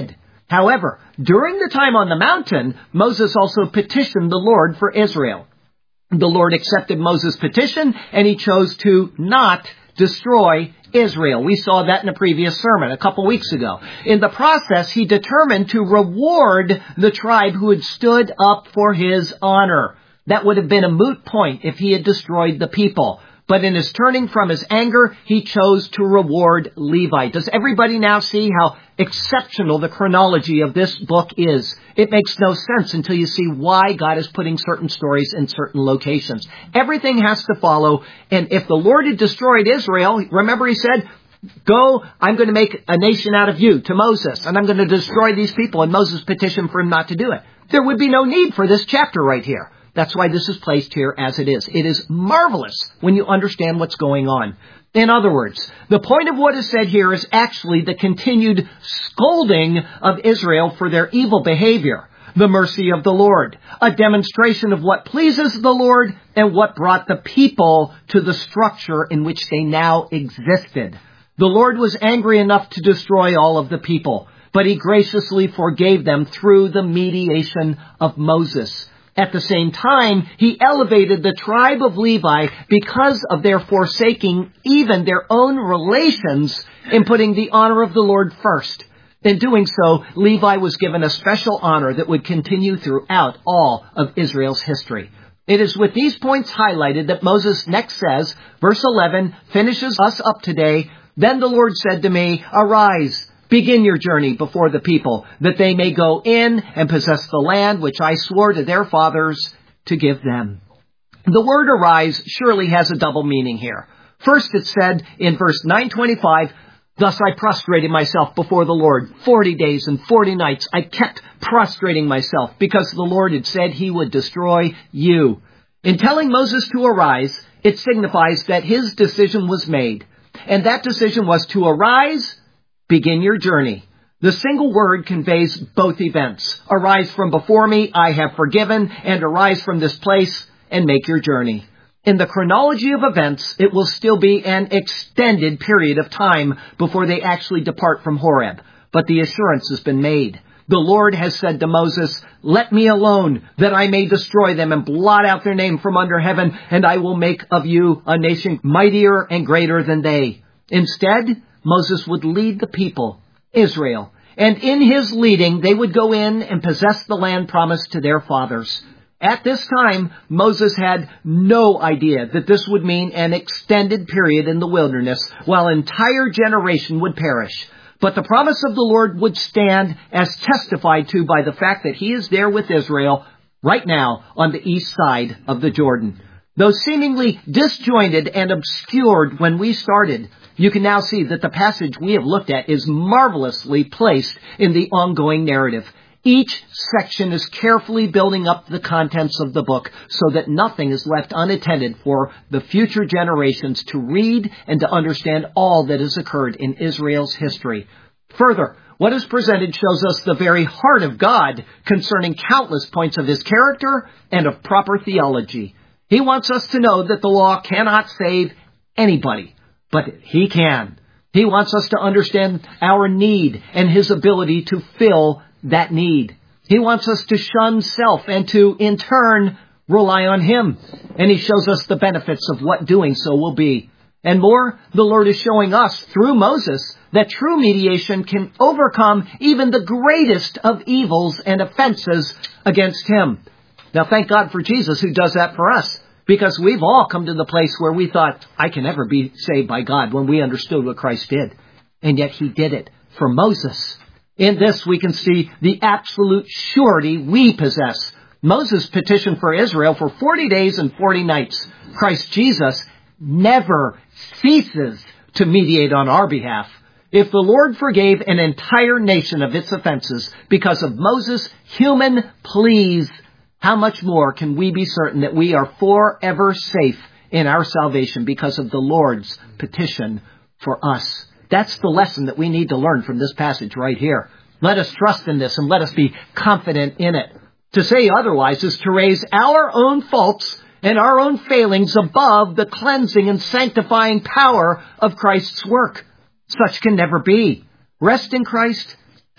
However, during the time on the mountain, Moses also petitioned the Lord for Israel. The Lord accepted Moses' petition, and he chose to not destroy Israel. We saw that in a previous sermon a couple weeks ago. In the process, he determined to reward the tribe who had stood up for his honor. That would have been a moot point if he had destroyed the people. But in his turning from his anger, he chose to reward Levi. Does everybody now see how exceptional the chronology of this book is? It makes no sense until you see why God is putting certain stories in certain locations. Everything has to follow. And if the Lord had destroyed Israel, remember he said, go, I'm going to make a nation out of you to Moses, and I'm going to destroy these people. And Moses petitioned for him not to do it. There would be no need for this chapter right here. That's why this is placed here as it is. It is marvelous when you understand what's going on. In other words, the point of what is said here is actually the continued scolding of Israel for their evil behavior, the mercy of the Lord, a demonstration of what pleases the Lord and what brought the people to the structure in which they now existed. The Lord was angry enough to destroy all of the people, but he graciously forgave them through the mediation of Moses. At the same time, he elevated the tribe of Levi because of their forsaking even their own relations in putting the honor of the Lord first. In doing so, Levi was given a special honor that would continue throughout all of Israel's history. It is with these points highlighted that Moses next says, verse 11, finishes us up today, "Then the Lord said to me, arise, begin your journey before the people, that they may go in and possess the land which I swore to their fathers to give them." The word arise surely has a double meaning here. First, it said in verse 925, "Thus I prostrated myself before the Lord. 40 days and 40 nights I kept prostrating myself because the Lord had said he would destroy you." In telling Moses to arise, it signifies that his decision was made. And that decision was to arise, begin your journey. The single word conveys both events. Arise from before me, I have forgiven, and arise from this place and make your journey. In the chronology of events, it will still be an extended period of time before they actually depart from Horeb. But the assurance has been made. The Lord has said to Moses, "Let me alone, that I may destroy them and blot out their name from under heaven, and I will make of you a nation mightier and greater than they." Instead, Moses would lead the people, Israel, and in his leading, they would go in and possess the land promised to their fathers. At this time, Moses had no idea that this would mean an extended period in the wilderness, while an entire generation would perish. But the promise of the Lord would stand as testified to by the fact that he is there with Israel right now on the east side of the Jordan. Though seemingly disjointed and obscured when we started, you can now see that the passage we have looked at is marvelously placed in the ongoing narrative. Each section is carefully building up the contents of the book so that nothing is left unattended for the future generations to read and to understand all that has occurred in Israel's history. Further, what is presented shows us the very heart of God concerning countless points of his character and of proper theology. He wants us to know that the law cannot save anybody, but he can. He wants us to understand our need and his ability to fill that need. He wants us to shun self and to, in turn, rely on him. And he shows us the benefits of what doing so will be. And more, the Lord is showing us through Moses that true mediation can overcome even the greatest of evils and offenses against him. Now, thank God for Jesus who does that for us, because we've all come to the place where we thought, I can never be saved by God, when we understood what Christ did. And yet he did it for Moses. In this, we can see the absolute surety we possess. Moses petitioned for Israel for 40 days and 40 nights. Christ Jesus never ceases to mediate on our behalf. If the Lord forgave an entire nation of its offenses because of Moses' human pleas, how much more can we be certain that we are forever safe in our salvation because of the Lord's petition for us? That's the lesson that we need to learn from this passage right here. Let us trust in this and let us be confident in it. To say otherwise is to raise our own faults and our own failings above the cleansing and sanctifying power of Christ's work. Such can never be. Rest in Christ,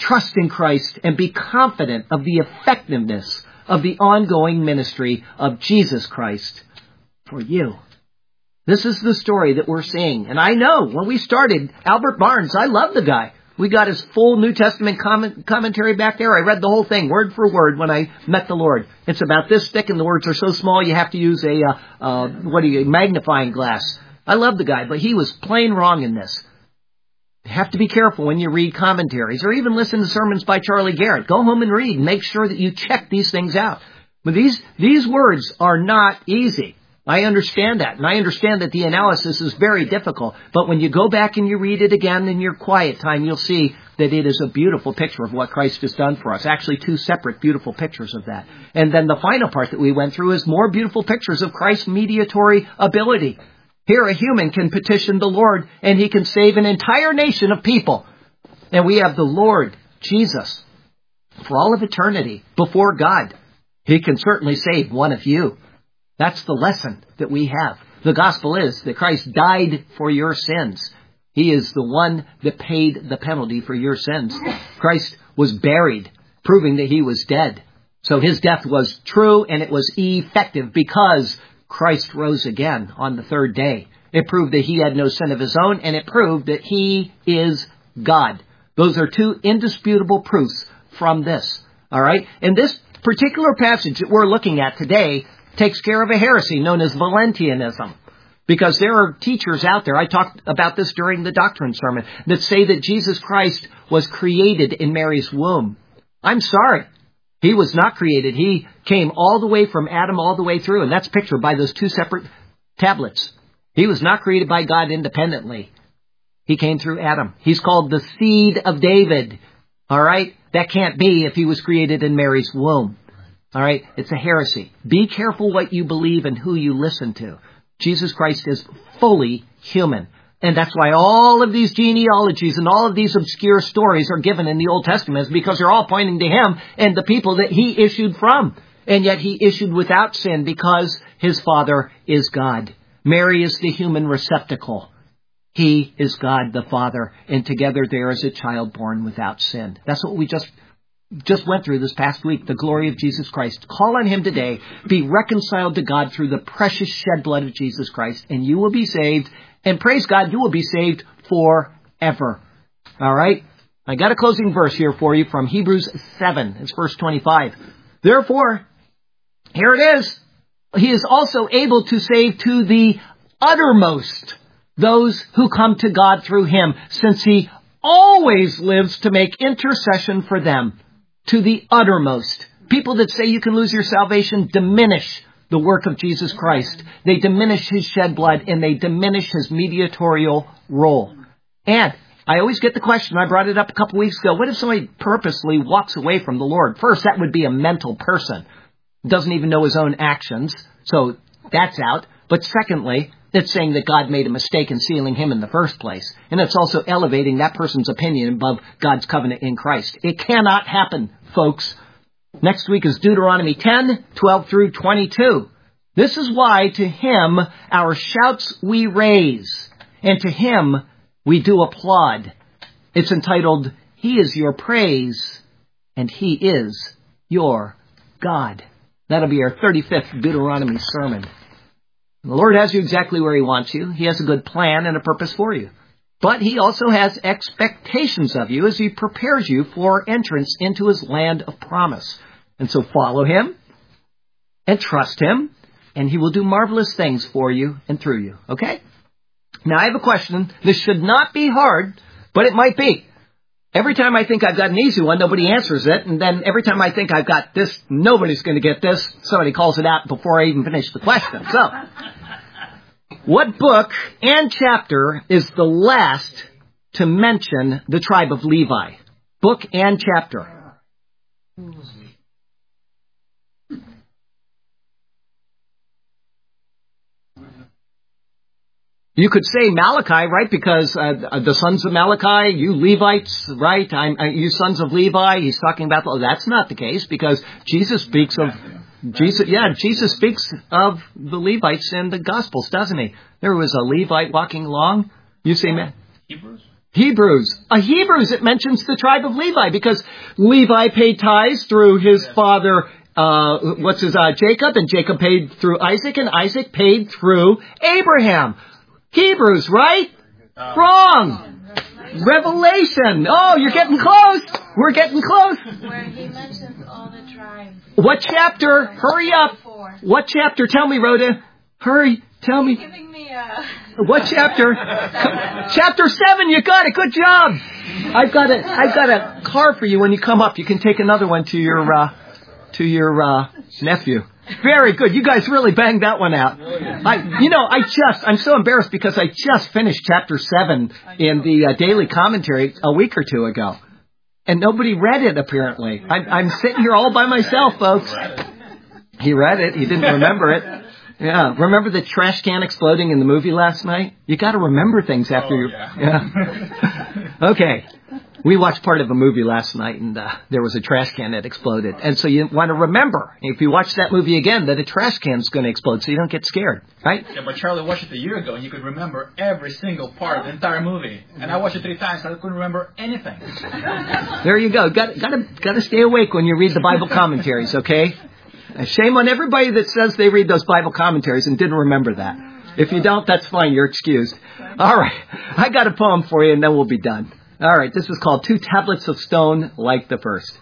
trust in Christ and be confident of the effectiveness of the ongoing ministry of Jesus Christ for you. This is the story that we're seeing. And I know when we started, Albert Barnes, I love the guy. We got his full New Testament commentary back there. I read the whole thing word for word when I met the Lord. It's about this thick and the words are so small you have to use a magnifying glass. I love the guy, but he was plain wrong in this. You have to be careful when you read commentaries or even listen to sermons by Charlie Garrett. Go home and read and make sure that you check these things out. But these words are not easy. I understand that, and I understand that the analysis is very difficult. But when you go back and you read it again in your quiet time, you'll see that it is a beautiful picture of what Christ has done for us. Actually, two separate beautiful pictures of that. And then the final part that we went through is more beautiful pictures of Christ's mediatory ability. Here, a human can petition the Lord, and he can save an entire nation of people. And we have the Lord, Jesus, for all of eternity, before God. He can certainly save one of you. That's the lesson that we have. The gospel is that Christ died for your sins. He is the one that paid the penalty for your sins. Christ was buried, proving that he was dead. So his death was true and it was effective because Christ rose again on the third day. It proved that he had no sin of his own, and it proved that he is God. Those are two indisputable proofs from this. All right? And this particular passage that we're looking at today takes care of a heresy known as Valentianism. Because there are teachers out there, I talked about this during the doctrine sermon, that say that Jesus Christ was created in Mary's womb. I'm sorry. He was not created. He came all the way from Adam all the way through, and that's pictured by those two separate tablets. He was not created by God independently. He came through Adam. He's called the seed of David. All right? That can't be if he was created in Mary's womb. All right? It's a heresy. Be careful what you believe and who you listen to. Jesus Christ is fully human. And that's why all of these genealogies and all of these obscure stories are given in the Old Testament, because they're all pointing to him and the people that he issued from. And yet he issued without sin because his Father is God. Mary is the human receptacle. He is God the Father. And together there is a child born without sin. That's what we just went through this past week, the glory of Jesus Christ. Call on him today. Be reconciled to God through the precious shed blood of Jesus Christ, and you will be saved. And praise God, you will be saved forever. All right? I got a closing verse here for you from Hebrews 7. It's verse 25. Therefore, here it is. He is also able to save to the uttermost those who come to God through him, since he always lives to make intercession for them. To the uttermost. People that say you can lose your salvation diminish the work of Jesus Christ. They diminish his shed blood, and they diminish his mediatorial role. And I always get the question, I brought it up a couple weeks ago, what if somebody purposely walks away from the Lord? First, that would be a mental person. Doesn't even know his own actions, so that's out. But secondly, it's saying that God made a mistake in sealing him in the first place. And it's also elevating that person's opinion above God's covenant in Christ. It cannot happen, folks. Next week is Deuteronomy 10, 12 through 22. This is why to him our shouts we raise, and to him we do applaud. It's entitled, He is your praise, and he is your God. That'll be our 35th Deuteronomy sermon. The Lord has you exactly where he wants you. He has a good plan and a purpose for you. But he also has expectations of you as he prepares you for entrance into his land of promise. And so follow him and trust him, and he will do marvelous things for you and through you. Okay? Now I have a question. This should not be hard, but it might be. Every time I think I've got an easy one, nobody answers it. And then every time I think I've got this, nobody's going to get this. Somebody calls it out before I even finish the question. So, what book and chapter is the last to mention the tribe of Levi? Book and chapter. You could say Malachi, right? Because the sons of Malachi, you Levites, right? You sons of Levi. He's talking about. That's not the case, because Jesus speaks of Jesus speaks of the Levites in the Gospels, doesn't he? There was a Levite walking along. You say, man, Hebrews. Hebrews, it mentions the tribe of Levi because Levi paid tithes through his father, Jacob, and Jacob paid through Isaac, and Isaac paid through Abraham. Hebrews, right? Wrong. Revelation. Oh, you're getting close. We're getting close. Where he mentions all the tribes. What chapter? Hurry up. What chapter? Tell me, Rhoda. Hurry. Tell me. Giving me a... What chapter? Chapter 7. You got it. Good job. I've got a car for you when you come up. You can take another one to your nephew. Very good. You guys really banged that one out. I'm so embarrassed because I just finished chapter 7 in the daily commentary a week or two ago. And nobody read it, apparently. I'm sitting here all by myself, folks. He read it. He didn't remember it. Yeah. Remember the trash can exploding in the movie last night? You got to remember things after you... Yeah. Okay. We watched part of a movie last night, and there was a trash can that exploded. And so you want to remember, if you watch that movie again, that a trash can's going to explode, so you don't get scared, right? Yeah, but Charlie watched it a year ago, and you could remember every single part of the entire movie. And I watched it 3 times, and I couldn't remember anything. There you go. Got to stay awake when you read the Bible commentaries, okay? Shame on everybody that says they read those Bible commentaries and didn't remember that. If you don't, that's fine. You're excused. All right. I got a poem for you, and then we'll be done. All right, this is called 2 Tablets of Stone Like the First.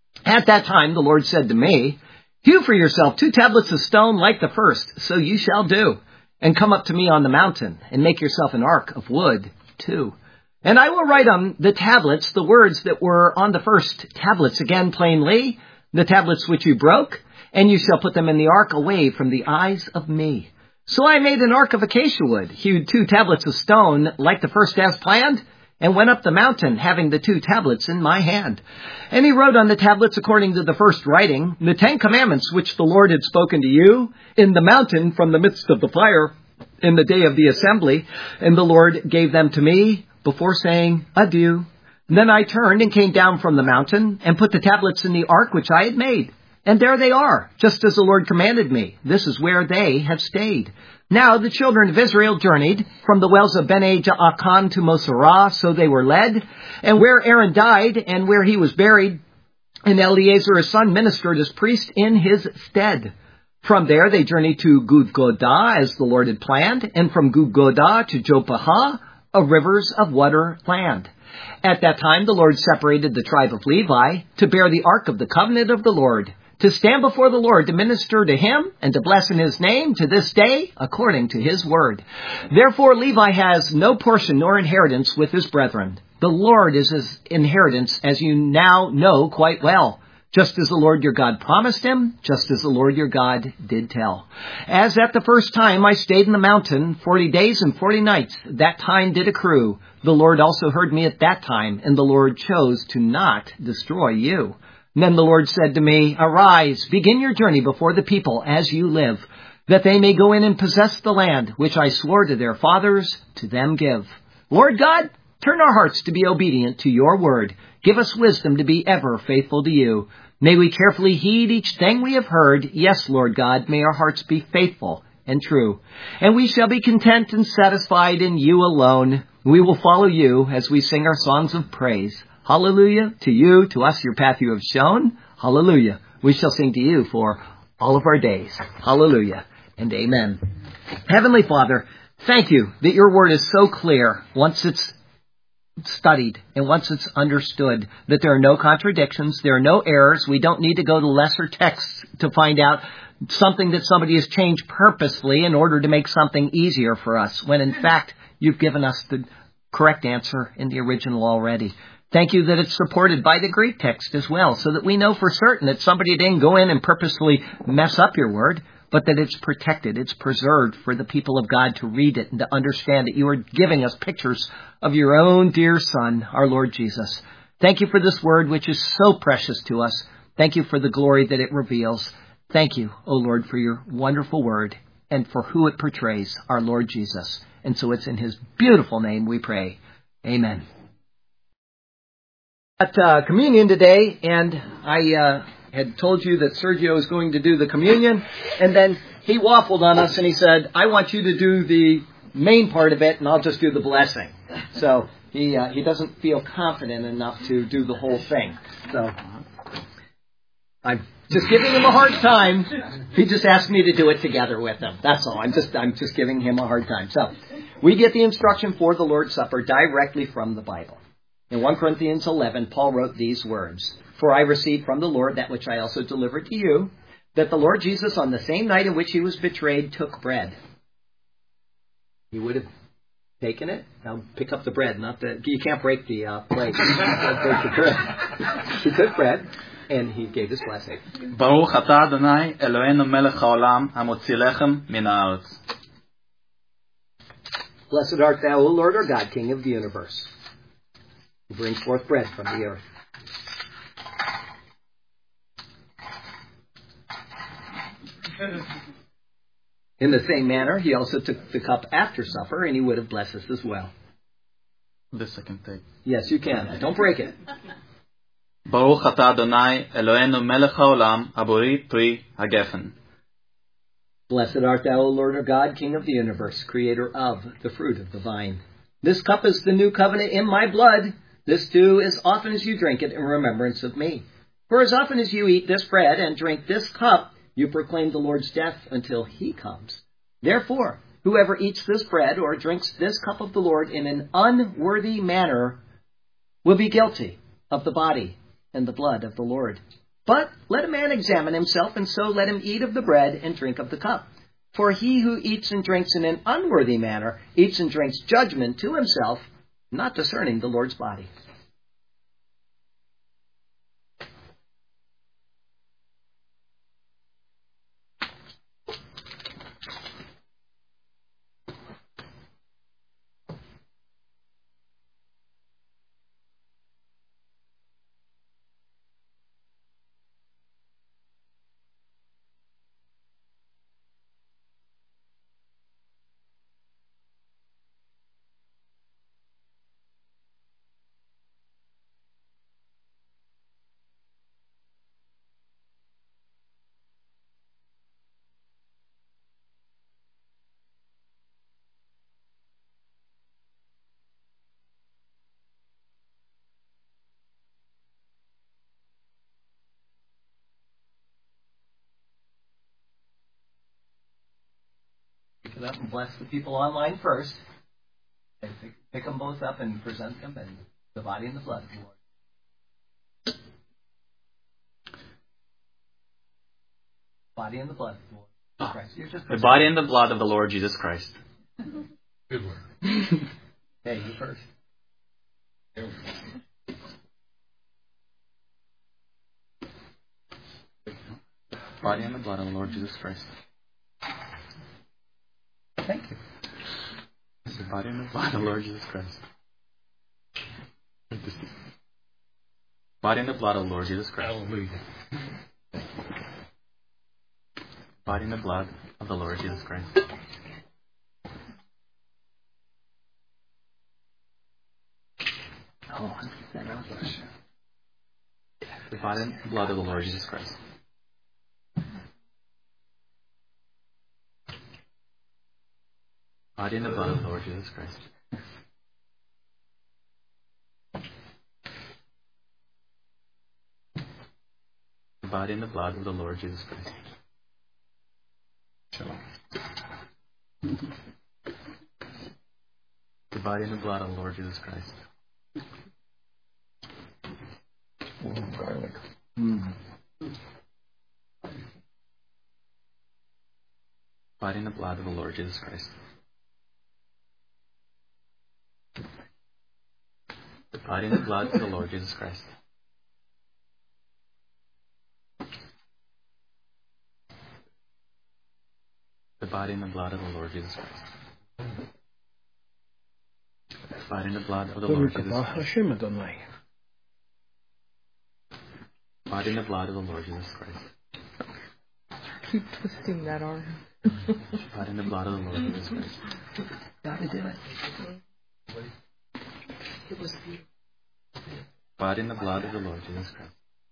At that time, the Lord said to me, hew for yourself 2 tablets of stone like the first, so you shall do. And come up to me on the mountain, and make yourself an ark of wood, too. And I will write on the tablets the words that were on the first tablets again plainly, the tablets which you broke, and you shall put them in the ark away from the eyes of me. So I made an ark of acacia wood, hewed 2 tablets of stone like the first as planned, and went up the mountain, having the 2 tablets in my hand. And he wrote on the tablets, according to the first writing, the 10 commandments which the Lord had spoken to you in the mountain from the midst of the fire in the day of the assembly. And the Lord gave them to me before saying, adieu. And then I turned and came down from the mountain and put the tablets in the ark which I had made. And there they are, just as the Lord commanded me. This is where they have stayed. Now the children of Israel journeyed from the wells of Bene-Jaakan to Moserah, so they were led. And where Aaron died and where he was buried, and Eleazar his son ministered as priest in his stead. From there they journeyed to Gudgodah, as the Lord had planned, and from Gudgodah to Jopahah, a rivers of water land. At that time the Lord separated the tribe of Levi to bear the ark of the covenant of the Lord, to stand before the Lord, to minister to him, and to bless in his name to this day, according to his word. Therefore Levi has no portion nor inheritance with his brethren. The Lord is his inheritance, as you now know quite well. Just as the Lord your God promised him, just as the Lord your God did tell. As at the first time I stayed in the mountain 40 days and 40 nights, that time did accrue. The Lord also heard me at that time, and the Lord chose to not destroy you. Then the Lord said to me, arise, begin your journey before the people as you live, that they may go in and possess the land which I swore to their fathers to them give. Lord God, turn our hearts to be obedient to your word. Give us wisdom to be ever faithful to you. May we carefully heed each thing we have heard. Yes, Lord God, may our hearts be faithful and true. And we shall be content and satisfied in you alone. We will follow you as we sing our songs of praise. Hallelujah to you, to us your path you have shown. Hallelujah. We shall sing to you for all of our days. Hallelujah and amen. Heavenly Father, thank you that your word is so clear once it's studied and once it's understood, that there are no contradictions, there are no errors. We don't need to go to lesser texts to find out something that somebody has changed purposefully in order to make something easier for us, when in fact you've given us the correct answer in the original already. Thank you that it's supported by the Greek text as well, so that we know for certain that somebody didn't go in and purposely mess up your word, but that it's protected, it's preserved for the people of God to read it and to understand that you are giving us pictures of your own dear Son, our Lord Jesus. Thank you for this word, which is so precious to us. Thank you for the glory that it reveals. Thank you, O Lord, for your wonderful word and for who it portrays, our Lord Jesus. And so it's in his beautiful name we pray. Amen. At communion today, and I had told you that Sergio is going to do the communion, and then he waffled on us and he said, I want you to do the main part of it and I'll just do the blessing. So He doesn't feel confident enough to do the whole thing. So I'm just giving him a hard time. He just asked me to do it together with him. That's all. I'm just giving him a hard time. So we get the instruction for the Lord's Supper directly from the Bible. In 1 Corinthians 11, Paul wrote these words, "For I received from the Lord that which I also delivered to you, that the Lord Jesus on the same night in which he was betrayed took bread." He would have taken it. Now pick up the bread. You can't break the plate. Break the bread. He took bread and he gave his blessing. ברוך אתה אדוני אלוהינו מלך העולם המוציא לחם מן הארץ. Blessed art thou, O Lord our God, King of the universe, who brings forth bread from the earth. In the same manner, he also took the cup after supper, and he would have blessed us as well. This I can take. Yes, you can. Don't break it. ברוך אתה אדוני אלוהינו מלך העולם הבורא פרי הגפן. Blessed art thou, O Lord our God, King of the universe, creator of the fruit of the vine. This cup is the new covenant in my blood. This do as often as you drink it in remembrance of me. For as often as you eat this bread and drink this cup, you proclaim the Lord's death until he comes. Therefore, whoever eats this bread or drinks this cup of the Lord in an unworthy manner will be guilty of the body and the blood of the Lord. But let a man examine himself, and so let him eat of the bread and drink of the cup. For he who eats and drinks in an unworthy manner eats and drinks judgment to himself, not discerning the Lord's body. Pick it up and bless the people online first. And pick them both up and present them in the body and the blood of the Lord. Body and the blood of the Lord Christ. The body and the blood of the Lord Jesus Christ. Good word. Hey, you first. Body and the blood of the Lord Jesus Christ. Thank you. The body and the blood of the Lord Jesus Christ. Body and the blood of the Lord Jesus Christ. Hallelujah. Body and the blood of the Lord Jesus Christ. Oh, The body and the blood of the Lord Jesus Christ. Body and the blood of the Lord Jesus Christ. The body and the blood of the Lord Jesus Christ. Shalom. The body and the blood of the Lord Jesus Christ. Garlic. Body and the blood of the Lord Jesus Christ. The body and the blood of the Lord Jesus Christ. The body and the blood of the Lord Jesus Christ. The body and the blood of the Lord Jesus Christ. Body and the blood of the Lord Jesus Christ. Keep twisting that arm. Body and the blood of the Lord Jesus Christ. gotta do it. It was Body and the blood of the Lord Jesus Christ.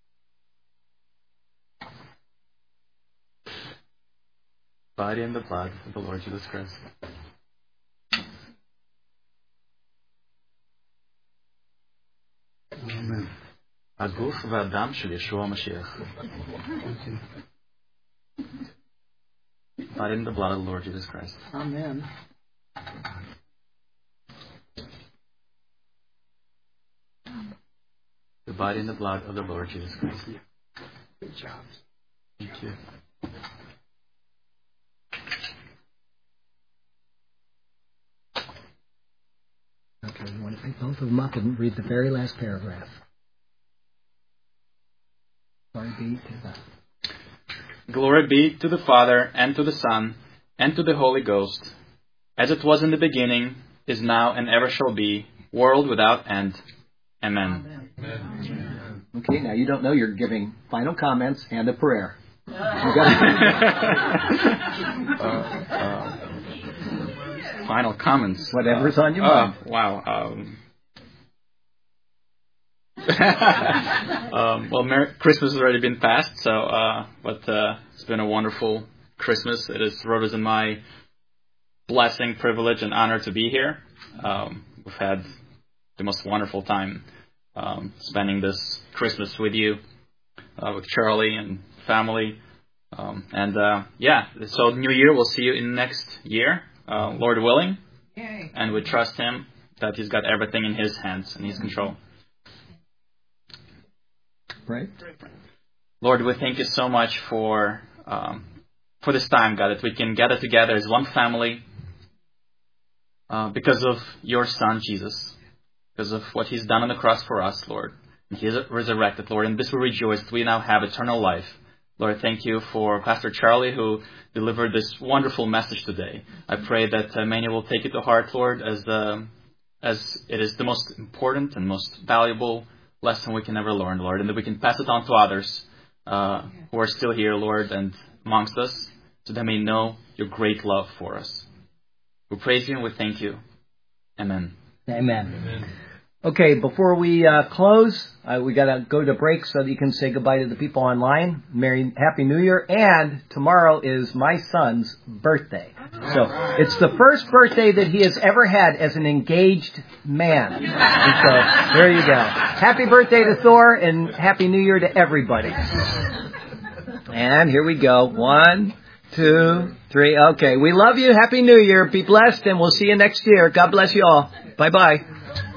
Body and the blood of the Lord Jesus Christ. הגוף והדם של ישוע המשיח. Body and the blood of the Lord Jesus Christ. Amen. The body and the blood of the Lord Jesus Christ. Good job. Thank you. Okay, you want to pick both of them up and read the very last paragraph. Glory be to God. Glory be to the Father, and to the Son, and to the Holy Ghost, as it was in the beginning, is now, and ever shall be, world without end. Amen. Amen. Okay, now you don't know you're giving final comments and a prayer. Final comments. Whatever's on your mind. Wow. Well, Christmas has already been passed, but it's been a wonderful Christmas. It has risen my blessing, privilege, and honor to be here. We've had the most wonderful time spending this Christmas with you, with Charlie and family. So New Year, we'll see you in next year, Lord willing. Yay. And we trust Him that He's got everything in His hands and His control. Right? Lord, we thank you so much for this time, God, that we can gather together as one family because of your Son, Jesus, because of what He's done on the cross for us, Lord. And He is resurrected, Lord, and this we rejoice that we now have eternal life. Lord, thank you for Pastor Charlie, who delivered this wonderful message today. I pray that many will take it to heart, Lord, as it is the most important and most valuable lesson we can ever learn, Lord, and that we can pass it on to others who are still here, Lord, and amongst us, so they may know your great love for us. We praise you and we thank you. Amen. Amen. Okay, before we close, we got to go to break so that you can say goodbye to the people online. Happy New Year. And tomorrow is my son's birthday. So it's the first birthday that he has ever had as an engaged man. And so there you go. Happy birthday to Thor and Happy New Year to everybody. And here we go. 1, 2, 3. Okay, we love you. Happy New Year. Be blessed, and we'll see you next year. God bless you all. Bye-bye.